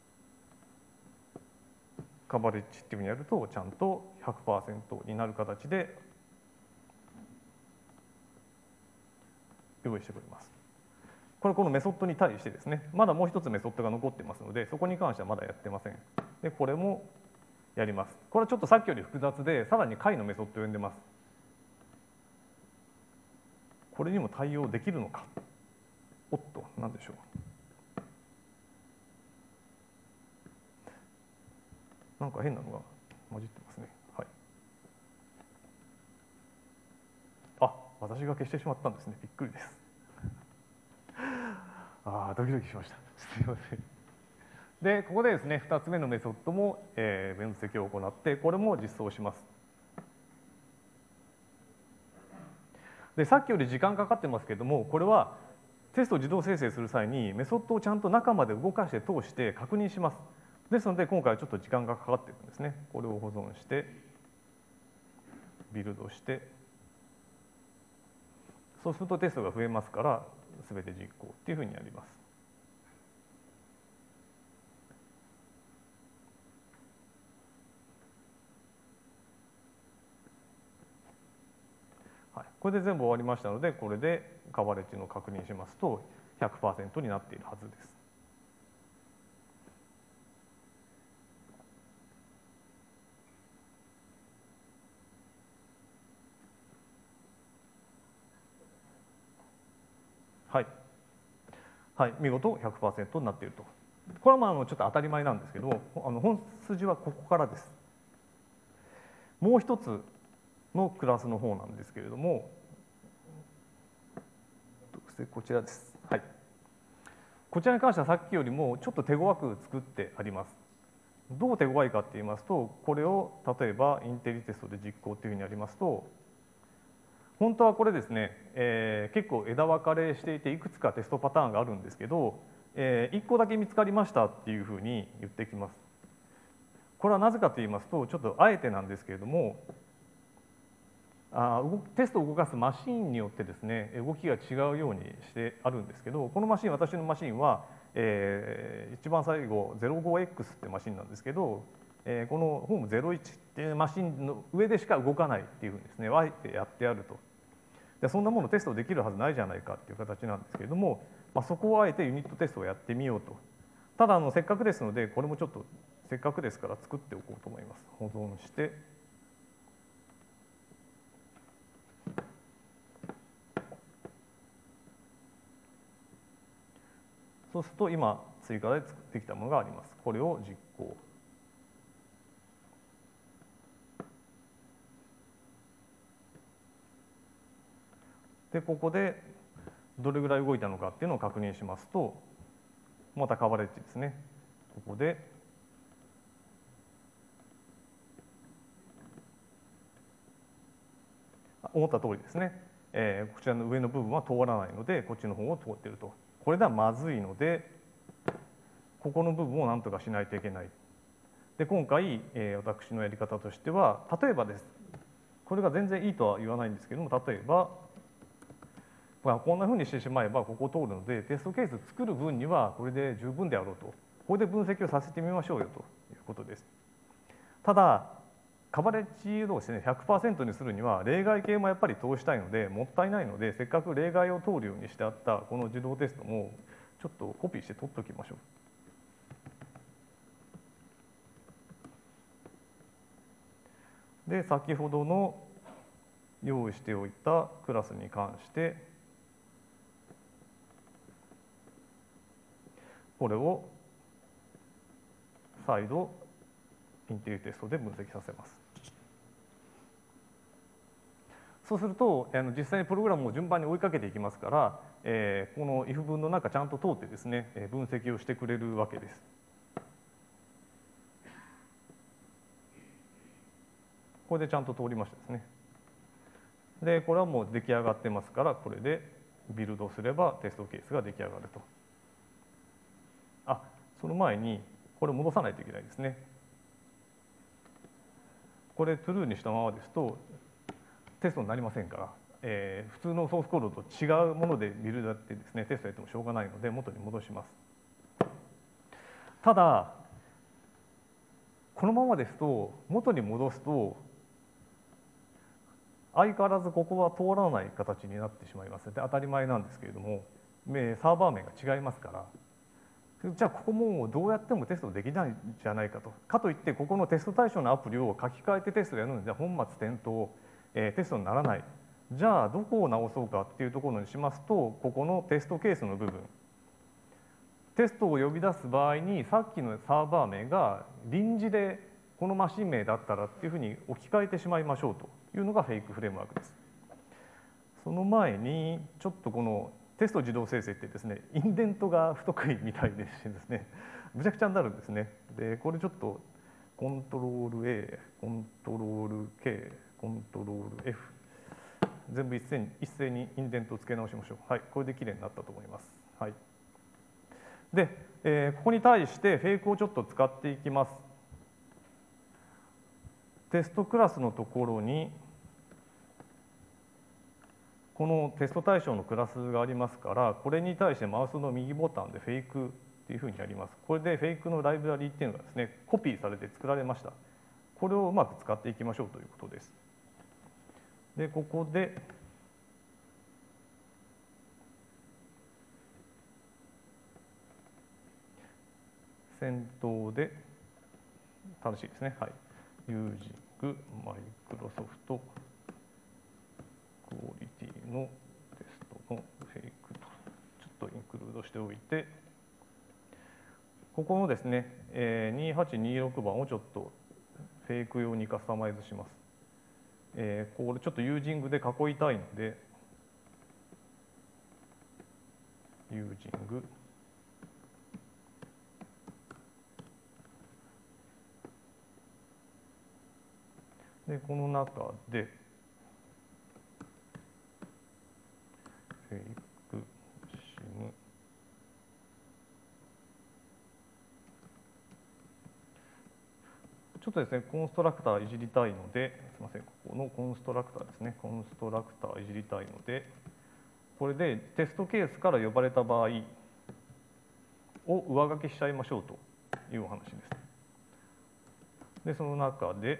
カバレッジっていうふうにやるとちゃんと ひゃくパーセント になる形で用意してくれます。これこのメソッドに対してですね、まだもう一つメソッドが残ってますのでそこに関してはまだやってません。でこれもやります。これはちょっとさっきより複雑でさらに解のメソッドを呼んでます。これにも対応できるのか。おっと何でしょう。なんか変なのが混じってますね。はい。あ、私が消してしまったんですね。びっくりです。ああ、ドキドキしました。すみません。で、ここでですね、ふたつめのメソッドも、えー、分析を行って、これも実装します。で、さっきより時間かかってますけれども、これはテストを自動生成する際にメソッドをちゃんと中まで動かして通して確認します。ですので、今回はちょっと時間がかかっているんですね。これを保存して、ビルドして、そうするとテストが増えますから、すべて実行っていうふうにやります。はい、これで全部終わりましたので、これでカバレッジの確認しますと ひゃくパーセント になっているはずです。はい。 はい、見事 ひゃくパーセント になっていると。これはまああのちょっと当たり前なんですけど、あの本筋はここからです。もう一つのクラスの方なんですけれども、こちらです。はい。こちらに関してはさっきよりもちょっと手強く作ってあります。どう手強いかって言いますと、これを例えばインテリテストで実行っていうふうにやりますと、本当はこれですね、えー、結構枝分かれしていていくつかテストパターンがあるんですけど、えー、いっこだけ見つかりましたっていうふうに言ってきます。これはなぜかと言いますと、ちょっとあえてなんですけれども、あテストを動かすマシンによってですね、動きが違うようにしてあるんですけど、このマシン、私のマシンは、えー、一番最後 ゼロごエックス ってマシンなんですけど、えー、このホームゼロいちっていうマシンの上でしか動かないっていうふうにですね、あえてやってあると。でそんなものテストできるはずないじゃないかっていう形なんですけれども、まあ、そこをあえてユニットテストをやってみようと。ただあのせっかくですので、これもちょっとせっかくですから作っておこうと思います。保存して。そうすると今追加で作ってきたものがあります。これを実行。でここでどれぐらい動いたのかっていうのを確認しますと、またカバレッジですね。ここで思った通りですね、えー、こちらの上の部分は通らないのでこっちの方を通っていると。これではまずいのでここの部分を何とかしないといけない。で今回、えー、私のやり方としては、例えばです、これが全然いいとは言わないんですけども、例えばこんなふうにしてしまえばここを通るので、テストケース作る分にはこれで十分であろうと。これで分析をさせてみましょうよということです。ただカバレッジをですね ひゃくパーセント にするには例外系もやっぱり通したいのでもったいないので、せっかく例外を通るようにしてあったこの自動テストもちょっとコピーして取っておきましょう。で先ほどの用意しておいたクラスに関してこれを再度インテリテストで分析させます。そうするとあの実際にプログラムを順番に追いかけていきますから、えー、この if 文の中ちゃんと通ってですね分析をしてくれるわけです。これでちゃんと通りましたですね。でこれはもう出来上がってますから、これでビルドすればテストケースが出来上がると。あ、その前にこれ戻さないといけないですね。これ true にしたままですとテストになりませんから、えー、普通のソースコードと違うものでビルドやってですねテストやってもしょうがないので元に戻します。ただこのままですと元に戻すと相変わらずここは通らない形になってしまいます。で当たり前なんですけれども、サーバー名が違いますから、じゃあここもうどうやってもテストできないんじゃないかと。かといってここのテスト対象のアプリを書き換えてテストやるので本末転倒、えー、テストにならない。じゃあどこを直そうかっていうところにしますと、ここのテストケースの部分、テストを呼び出す場合にさっきのサーバー名が臨時でこのマシン名だったらっていうふうに置き換えてしまいましょうというのがフェイクフレームワークです。その前にちょっとこのテスト自動生成ってですね、インデントが不得意みたいでしてですね、むちゃくちゃになるんですね。で、これちょっとコントロール A、コントロール K、コントロール F、全部一斉に一斉にインデントを付け直しましょう。はい、これできれいになったと思います。はい。で、えー、ここに対してフェイクをちょっと使っていきます。テストクラスのところにこのテスト対象のクラスがありますから、これに対してマウスの右ボタンでフェイクっていうふうにやります。これでフェイクのライブラリっていうのがですね、コピーされて作られました。これをうまく使っていきましょうということです。で、ここで先頭で正しいですね。はい。ユージングマイクロソフトクオリティのテストのフェイクと、ちょっとインクルードしておいて、ここのですね、えー、にはちにろくばんをちょっとフェイク用にカスタマイズします。えー、これちょっとユージングで囲いたいので、ユージングで、この中でフェイクシムちょっとですね、コンストラクターいじりたいので、すみません、ここのコンストラクターですね、コンストラクターいじりたいので、これでテストケースから呼ばれた場合を上書きしちゃいましょうというお話です。で、その中で、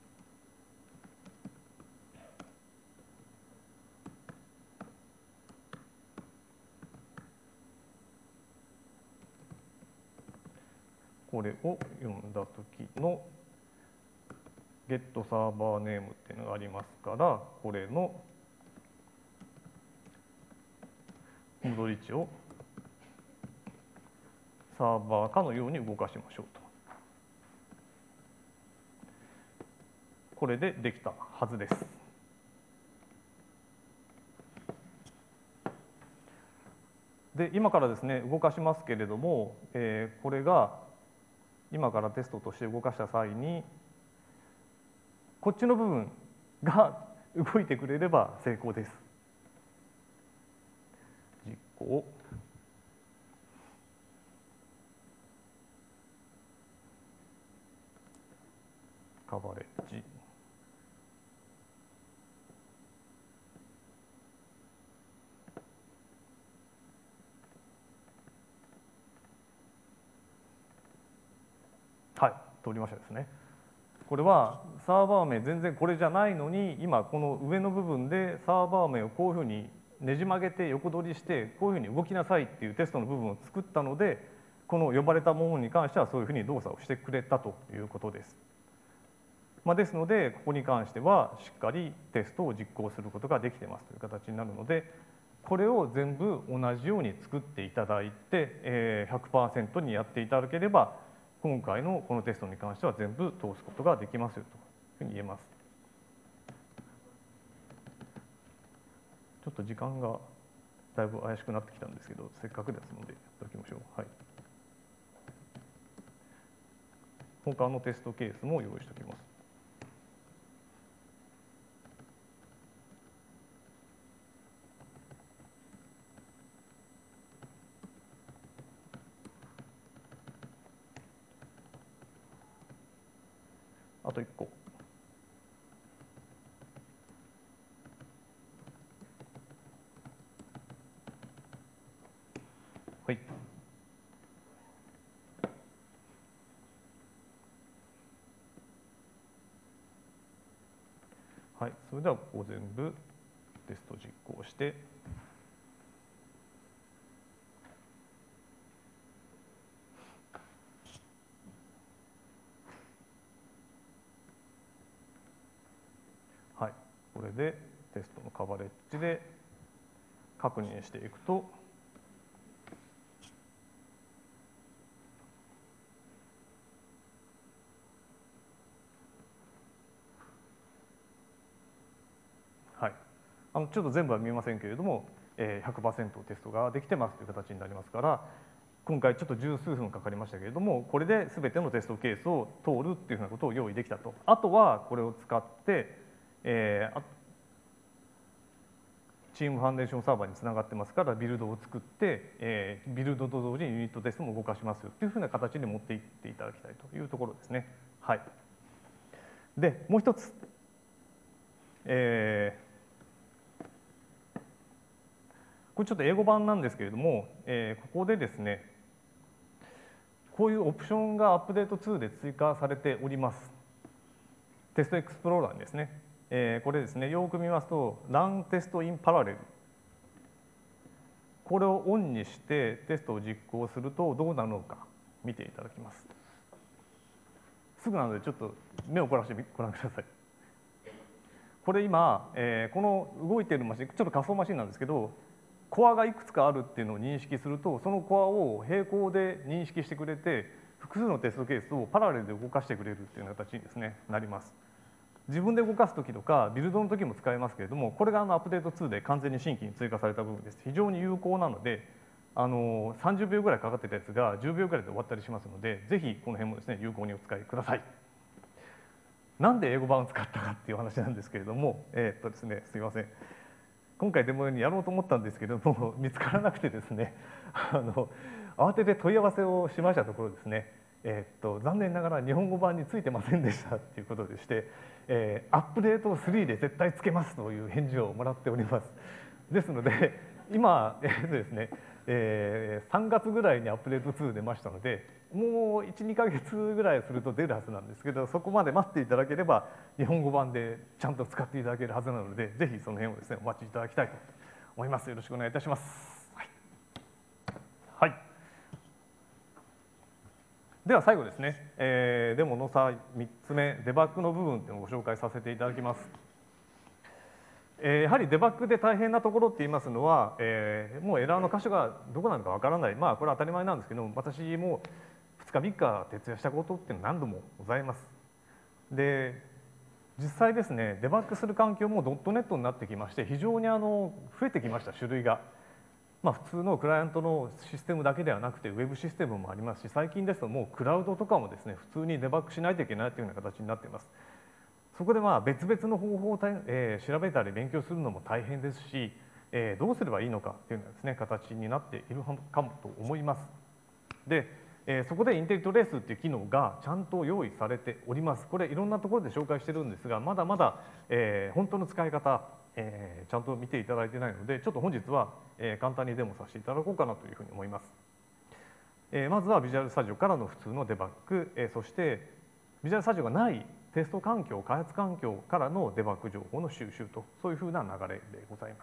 これを読んだときのゲットサーバーネームっていうのがありますから、これの戻り値をサーバーかのように動かしましょうと。これでできたはずです。で、今からですね、動かしますけれども、えー、これが今からテストとして動かした際に、こっちの部分が動いてくれれば成功です。実行。カバレッジ。はい、通りましたですね。これはサーバー名全然これじゃないのに、今この上の部分でサーバー名をこういうふうにねじ曲げて横取りしてこういうふうに動きなさいっていうテストの部分を作ったので、この呼ばれたものに関してはそういうふうに動作をしてくれたということです。まあ、ですのでここに関してはしっかりテストを実行することができてますという形になるので、これを全部同じように作っていただいて ひゃくパーセント にやっていただければ、今回のこのテストに関しては全部通すことができますよというふうに言えます。ちょっと時間がだいぶ怪しくなってきたんですけど、せっかくですのでやっておきましょう。はい。他のテストケースも用意しておきます。あといっこ。はい。はい、それではここ全部テスト実行して、はい、これでテストのカバレッジで確認していくと、はい、あのちょっと全部は見えませんけれども、えー、ひゃくパーセント テストができてますという形になりますから、今回ちょっと十数分かかりましたけれども、これで全てのテストケースを通るっていうふうなことを用意できたと。あとはこれを使って、えー、チームファンデーションサーバーにつながってますから、ビルドを作って、えー、ビルドと同時にユニットテストも動かしますよというふうな形に持っていっていただきたいというところですね。はい、でもう一つ、えーこれちょっと英語版なんですけれども、えー、ここでですね、こういうオプションがアップデートツーで追加されております。テストエクスプローラーにですね、えー、これですね、よく見ますと、Run Test in Parallel。これをオンにしてテストを実行するとどうなるのか見ていただきます。すぐなのでちょっと目を凝らしてご覧ください。これ今、えー、この動いているマシン、ちょっと仮想マシンなんですけど、 コアがいくつかあるっていうのを認識すると、そのコアを並行で認識してくれて、複数のテストケースをパラレルで動かしてくれるっていうような形にですねなります。自分で動かす時とかビルドの時も使えますけれども、これがあのアップデートツーで完全に新規に追加された部分です。非常に有効なので、あのさんじゅうびょうぐらいかかってたやつがじゅうびょうぐらいで終わったりしますので、ぜひこの辺もですね有効にお使いください。なんで英語版を使ったかっていう話なんですけれども、えー、っとですねすいません、今回デモ用にやろうと思ったんですけども見つからなくてですね、あの慌てて問い合わせをしましたところですね、えー、っと残念ながら日本語版についてませんでしたっていうことでして、えー、アップデートスリーで絶対つけますという返事をもらっております。ですので今、えーっとですねえー、さんがつぐらいにアップデートツー出ましたので、もういち、にかげつぐらいすると出るはずなんですけど、そこまで待っていただければ日本語版でちゃんと使っていただけるはずなので、ぜひその辺をですねお待ちいただきたいと思います。よろしくお願いいたします。はい、はい、では最後ですね、えー、デモのさみっつめ、デバッグの部分というのをご紹介させていただきます。えー、やはりデバッグで大変なところって言いますのは、えー、もうエラーの箇所がどこなのかわからない、まあこれは当たり前なんですけど、私もふつかみっか徹夜したことっていうのは何度もございます。で実際ですね、デバッグする環境も ドットネット になってきまして、非常にあの増えてきました、種類が。まあ、普通のクライアントのシステムだけではなくてウェブシステムもありますし、最近ですともうクラウドとかもですね普通にデバッグしないといけないというような形になっています。そこでまあ別々の方法を、えー、調べたり勉強するのも大変ですし、えー、どうすればいいのかというのがですね形になっているかもと思います。で、えー、そこでインテリトレースっていう機能がちゃんと用意されております。これいろんなところで紹介してるんですが、まだまだ、えー、本当の使い方、えー、ちゃんと見ていただいてないので、ちょっと本日は、えー、簡単にデモさせていただこうかなというふうに思います。えー、まずはビジュアルスタジオからの普通のデバッグ、えー、そしてビジュアルスタジオがないテスト環境、開発環境からのデバッグ情報の収集と、そういうふうな流れでございます。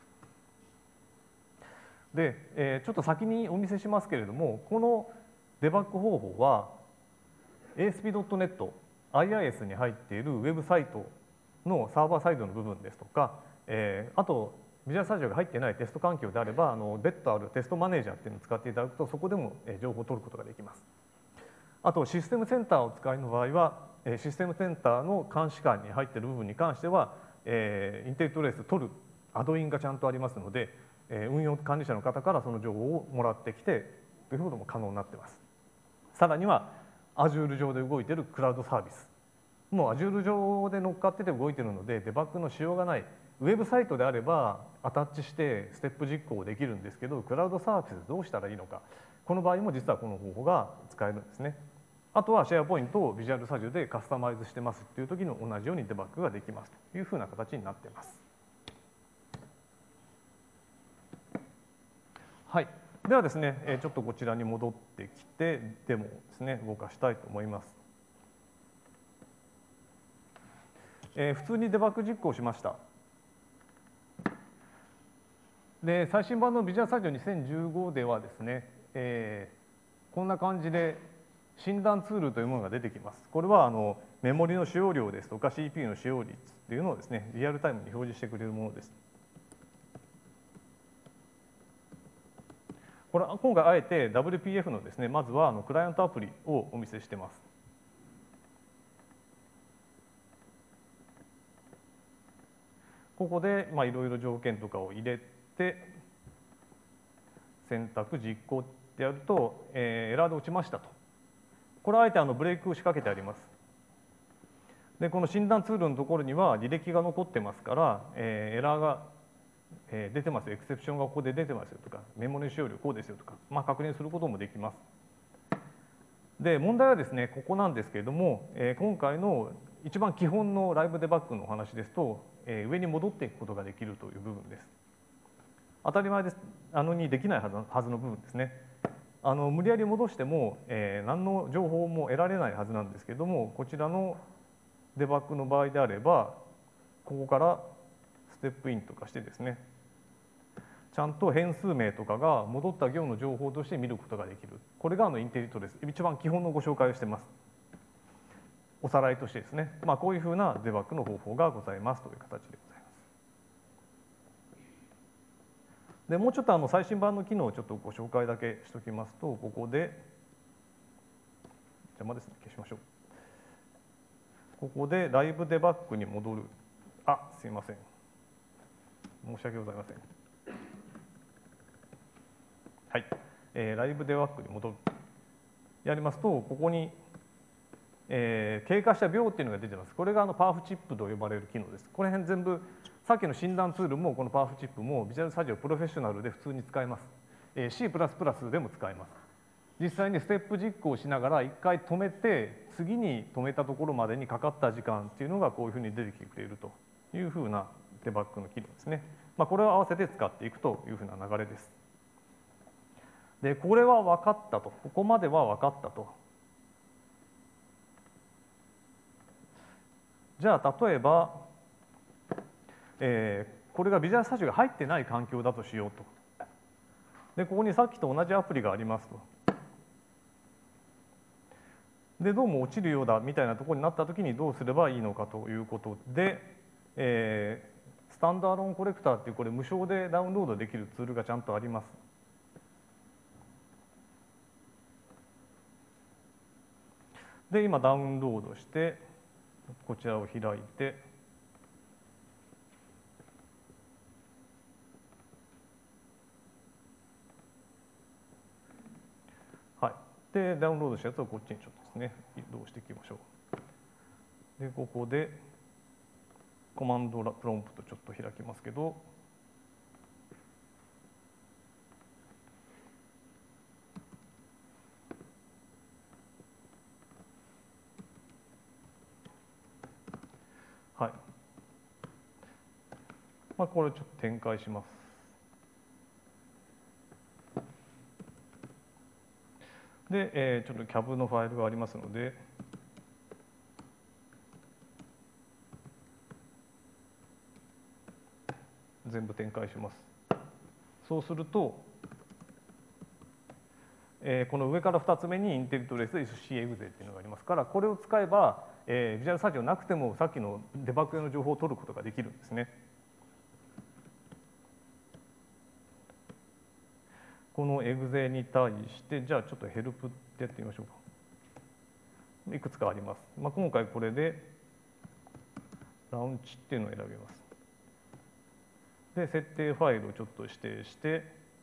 で、えー、ちょっと先にお見せしますけれども、このデバッグ方法は エーエスピードットネット、アイアイエス に入っているウェブサイトのサーバーサイドの部分ですとか、えー、あとビジュアルスタジオが入っていないテスト環境であれば、あの別途あるテストマネージャーっていうのを使っていただくと、そこでも情報を取ることができます。あとシステムセンターをお使いの場合は、システムセンターの監視下に入っている部分に関しては、えー、インテリトレース取るアドインがちゃんとありますので、えー、運用管理者の方からその情報をもらってきてということも可能になっています。さらには Azure 上で動いているクラウドサービス、もう Azure 上で乗っかってて動いているのでデバッグのしようがない。ウェブサイトであればアタッチしてステップ実行できるんですけど、クラウドサービスどうしたらいいのか、この場合も実はこの方法が使えるんですね。あとはシェアポイントをビジュアルスタジオでカスタマイズしてますっていう時の同じようにデバッグができますというふうな形になっています。はい、ではですね、ちょっとこちらに戻ってきてデモをですね動かしたいと思います。えー、普通にデバッグ実行しました。で最新版のビジュアルスタジオにせんじゅうごではですね、えー、こんな感じで診断ツールというものが出てきます。これはあのメモリの使用量ですとか シーピーユー の使用率というのをですねリアルタイムに表示してくれるものです。これは今回あえて ダブリューピーエフ のですねまずはあのクライアントアプリをお見せしています。ここでいろいろ条件とかを入れて選択実行ってやると、えー、エラーで落ちましたと。これはあえてあのブレイクを仕掛けてあります。でこの診断ツールのところには履歴が残ってますから、えー、エラーが、えー、出てますよ、エクセプションがここで出てますよとか、メモリ使用量こうですよとか、まあ、確認することもできます。で問題はですねここなんですけれども、えー、今回の一番基本のライブデバッグのお話ですと、えー、上に戻っていくことができるという部分です。当たり前です、あのにできないはずはずの部分ですね。あの無理やり戻しても、えー、何の情報も得られないはずなんですけれども、こちらのデバッグの場合であればここからステップインとかしてですね、ちゃんと変数名とかが戻った行の情報として見ることができる。これがあのインテリトレース、一番基本のご紹介をしています。おさらいとしてですね、まあ、こういうふうなデバッグの方法がございますという形でございます。 でもうちょっとあの最新版の機能をちょっとご紹介だけしておきますと、ここで邪魔ですね、消しましょう。ここでライブデバッグに戻る。あ、すいません。申し訳ございません。はい、えー、ライブデバッグに戻る。やりますと、ここに、えー、経過した秒っていうのが出てます。これがあのパーフチップと呼ばれる機能です。この辺全部、さっきの診断ツールもこのパーフチップもビジュアルスタジオプロフェッショナルで普通に使えます。えー、シープラスプラス でも使えます。実際にステップ実行をしながら一回止めて、次に止めたところまでにかかった時間っていうのがこういうふうに出てきてくれるというふうなデバッグの機能ですね。まあ、これを合わせて使っていくというふうな流れです。で、これは分かったと、ここまでは分かったと。じゃあ例えば、えー、これがビジュアルスタジオが入ってない環境だとしようと。で、ここにさっきと同じアプリがありますと。で、どうも落ちるようだみたいなところになったときにどうすればいいのかということで、えー、スタンドアローンコレクターっていうこれ無償でダウンロードできるツールがちゃんとあります。で、今ダウンロードして、こちらを開いて、はい。で、ダウンロードしたやつをこっちにちょっとですね、移動していきましょう。で、ここで、コマンドプロンプトちょっと開きますけど、はい。まあ、これをちょっと展開します。で、えー、ちょっと キャブ のファイルがありますので、全部展開します。そうすると、えー、この上からふたつめにインテリトレース エスシー エグゼっていうのがありますから、これを使えば、えー、ビジュアルスタジオなくてもさっきのデバッグ用の情報を取ることができるんですね。このエグゼに対して、じゃあちょっとヘルプってやってみましょうか。いくつかあります。まあ、今回これで、ラウンチっていうのを選びます。で、設定ファイルをちょっと指定して、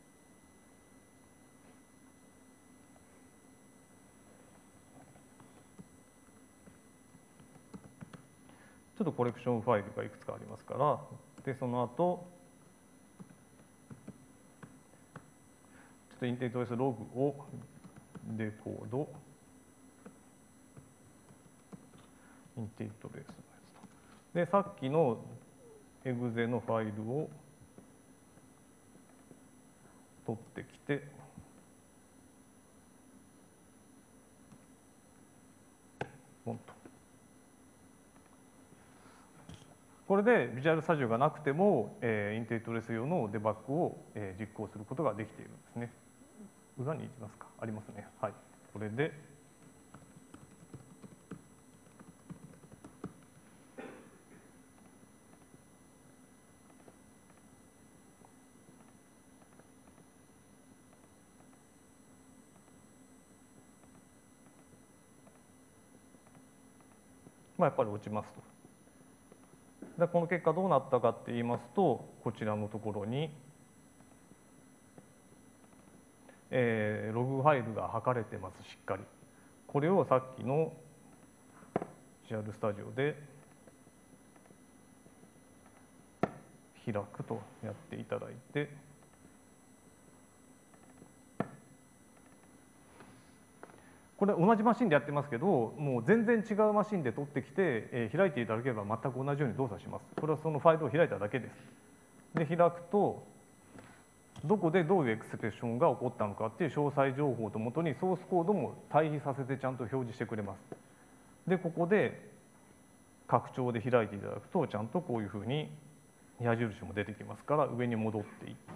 ちょっとコレクションファイルがいくつかありますから、で、その後、ちょっとインテリトレースログをデコード、インテリトレースのやつと。で、さっきのエグゼのファイルを取ってきて、ポンと。これでビジュアルスタジオがなくても、えー、インテリトレース用のデバッグを、えー、実行することができているんですね。裏に行きますか。ありますね。はい。これで、まあ、やっぱり落ちますと。で、この結果どうなったかって言いますと、こちらのところに、えー、ログファイルが測れてます、しっかり。これをさっきのビジュアルスタジオで開くとやっていただいて、これ同じマシンでやってますけど、もう全然違うマシンで取ってきて、えー、開いていただければ全く同じように動作します。これはそのファイルを開いただけです。で、開くと、どこでどういうエクスプレッションが起こったのかっていう詳細情報ともとにソースコードも対比させてちゃんと表示してくれます。で、ここで拡張で開いていただくと、ちゃんとこういうふうに矢印も出てきますから、上に戻っていって、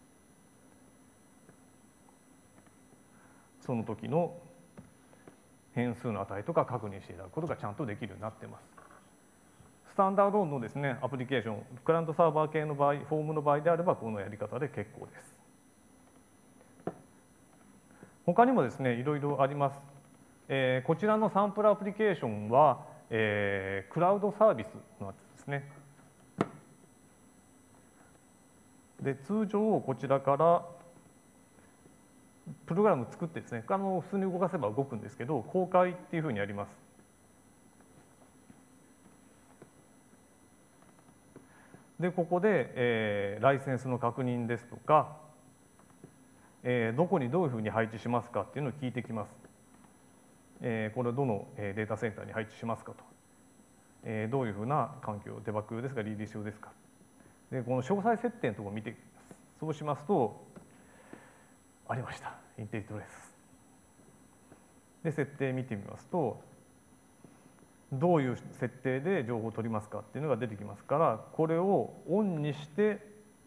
その時の変数の値とか確認していただくことがちゃんとできるようになっています。 スタンダードのですね、アプリケーション、クライアントサーバー系の場合、フォームの場合であれば、このやり方で結構です。他にもですね、いろいろあります。えー、こちらのサンプルアプリケーションは、えー、クラウドサービスのやつですね。で、通常こちらからプログラム作ってですね、あの普通に動かせば動くんですけど、公開っていうふうにやります。で、ここで、えー、ライセンスの確認ですとか、えー、どこにどういうふうに配置しますかっていうのを聞いてきます。えー、これをどのデータセンターに配置しますかと。えー、どういうふうな環境、デバッグですか、リリース用ですか。で、この詳細設定のところを見ていきます。そうしますと、ありました。インテリトレース。で、設定見てみますと、どういう設定で情報を取りますかっていうのが出てきますから、これをオンにして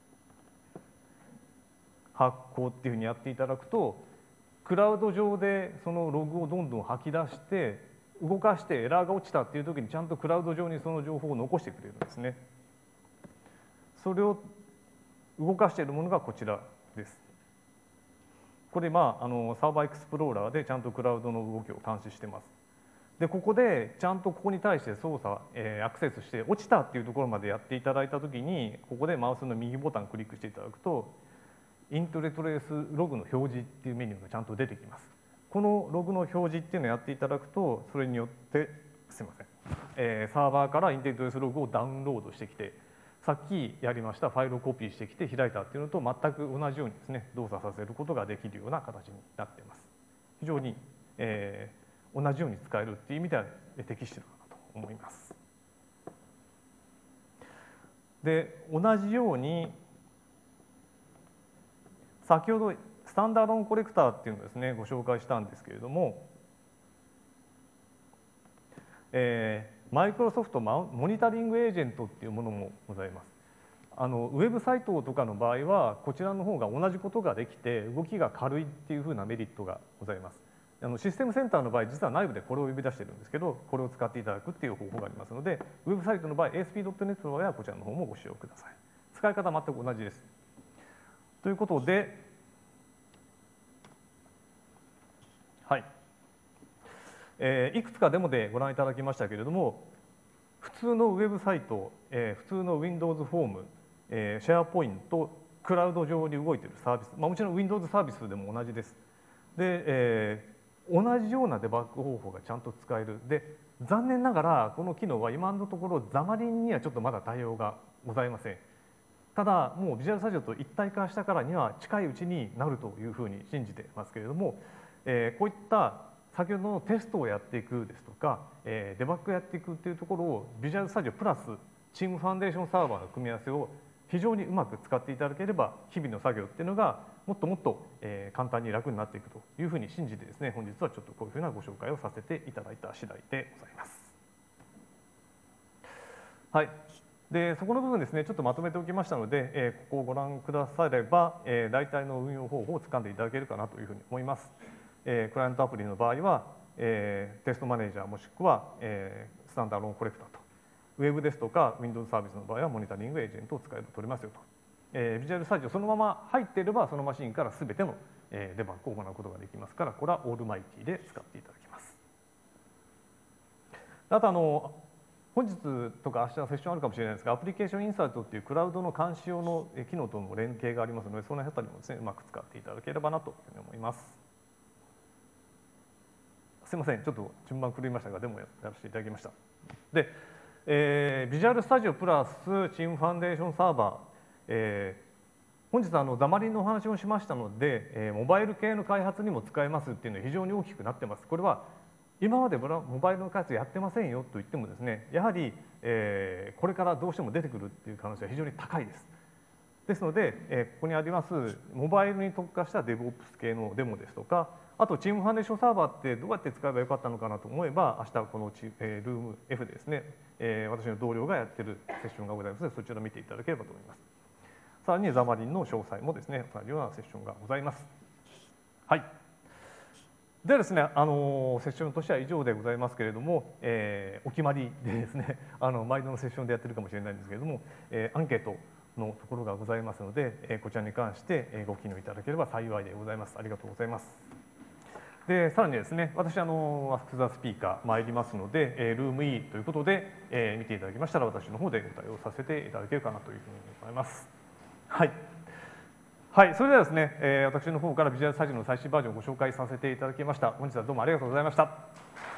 発行っていうふうにやっていただくと、クラウド上でそのログをどんどん吐き出して、動かしてエラーが落ちたっていう時にちゃんとクラウド上にその情報を残してくれるんですね。それを動かしているものがこちらです。これ、まあ、あのサーバーエクスプローラーでちゃんとクラウドの動きを監視してます。で、ここでちゃんとここに対して操作、えー、アクセスして落ちたっていうところまでやっていただいたときに、ここでマウスの右ボタンをクリックしていただくと、イントレトレースログの表示っていうメニューがちゃんと出てきます。このログの表示っていうのをやっていただくと、それによって、すみません、えー、サーバーからインテリトレースログをダウンロードしてきて、さっきやりましたファイルをコピーしてきて開いたっていうのと全く同じようにですね、動作させることができるような形になっています。非常に、えー、同じように使えるっていう意味では適しているかなと思います。で、同じように先ほどスタンダードンコレクターっていうのをですね、ご紹介したんですけれども、えー、マイクロソフトモニタリングエージェントっていうものもございます。あのウェブサイトとかの場合はこちらの方が同じことができて動きが軽いっていうふうなメリットがございます。あのシステムセンターの場合実は内部でこれを呼び出してるんですけど、これを使っていただくっていう方法がありますので、ウェブサイトの場合 エーエスピードットネット の場合はこちらの方もご使用ください。使い方は全く同じです。ということで、はい、えー、いくつかデモでご覧いただきましたけれども、普通のウェブサイト、えー、普通の Windows フォーム、えー、シェアポイント、クラウド上に動いているサービス、まあ、もちろん Windows サービスでも同じです。で、えー、同じようなデバッグ方法がちゃんと使える。で、残念ながらこの機能は今のところザマリンにはちょっとまだ対応がございません。ただ、もうビジュアルスタジオと一体化したからには近いうちになるというふうに信じてますけれども、えー、こういった先ほどのテストをやっていくですとか、えー、デバッグやっていくっていうところをビジュアルスタジオプラスチームファンデーションサーバーの組み合わせを非常にうまく使っていただければ日々の作業っていうのがもっともっと、えー、簡単に楽になっていくというふうに信じてですね、本日はちょっとこういうふうなご紹介をさせていただいた次第でございます。はい。で、そこの部分ですね、ちょっとまとめておきましたので、えー、ここをご覧くだされば、えー、大体の運用方法をつかんでいただけるかなというふうに思います。えー、クライアントアプリの場合は、えー、テストマネージャーもしくは、えー、スタンダードローンコレクターと、ウェブですとか Windows サービスの場合はモニタリングエージェントを使えば取れますよと。えー、ビジュアルスタジオそのまま入っていればそのマシンから全ての、えー、デバッグを行うことができますから、これはオールマイティで使っていただきます。あとあの本日とか明日セッションあるかもしれないですが、アプリケーションインサートっていうクラウドの監視用の機能との連携がありますので、その辺りもですね、うまく使っていただければなというふうに思います。すみません、ちょっと順番狂いましたが、でもやらせていただきました。で、えー、ビジュアルスタジオプラスチームファンデーションサーバー、えー、本日あのザマリンのお話をしましたので、えー、モバイル系の開発にも使えますっていうのは非常に大きくなってます。これは今までモバイルの開発やってませんよと言ってもですね、やはり、えー、これからどうしても出てくるっていう可能性は非常に高いです。ですので、えー、ここにありますモバイルに特化した DevOps 系のデモですとか、あとチームファンデーションサーバーってどうやって使えばよかったのかなと思えば、明日このチ、えー、ルーム F でですね、えー、私の同僚がやってるセッションがございますので、そちらを見ていただければと思います。さらにザマリンの詳細もですね、同じようなセッションがございます。はい。 ではですね、あのセッションとしては以上でございますけれども、えーお決まりでですね、あの毎度のセッションでやってるかもしれないんですけれども、えーアンケートのところがございますので、えーこちらに関してえーご記入いただければ幸いでございます。ありがとうございます。でさらにですね、私あの Ask the Speaker参りますので、えールーム E ということで、えー見ていただきましたら私の方でご対応させていただけるかなというふうに思います。はい。はい、それではですね、えー私の方からビジュアルスタジオの最新バージョンをご紹介させていただきました。本日はどうもありがとうございました。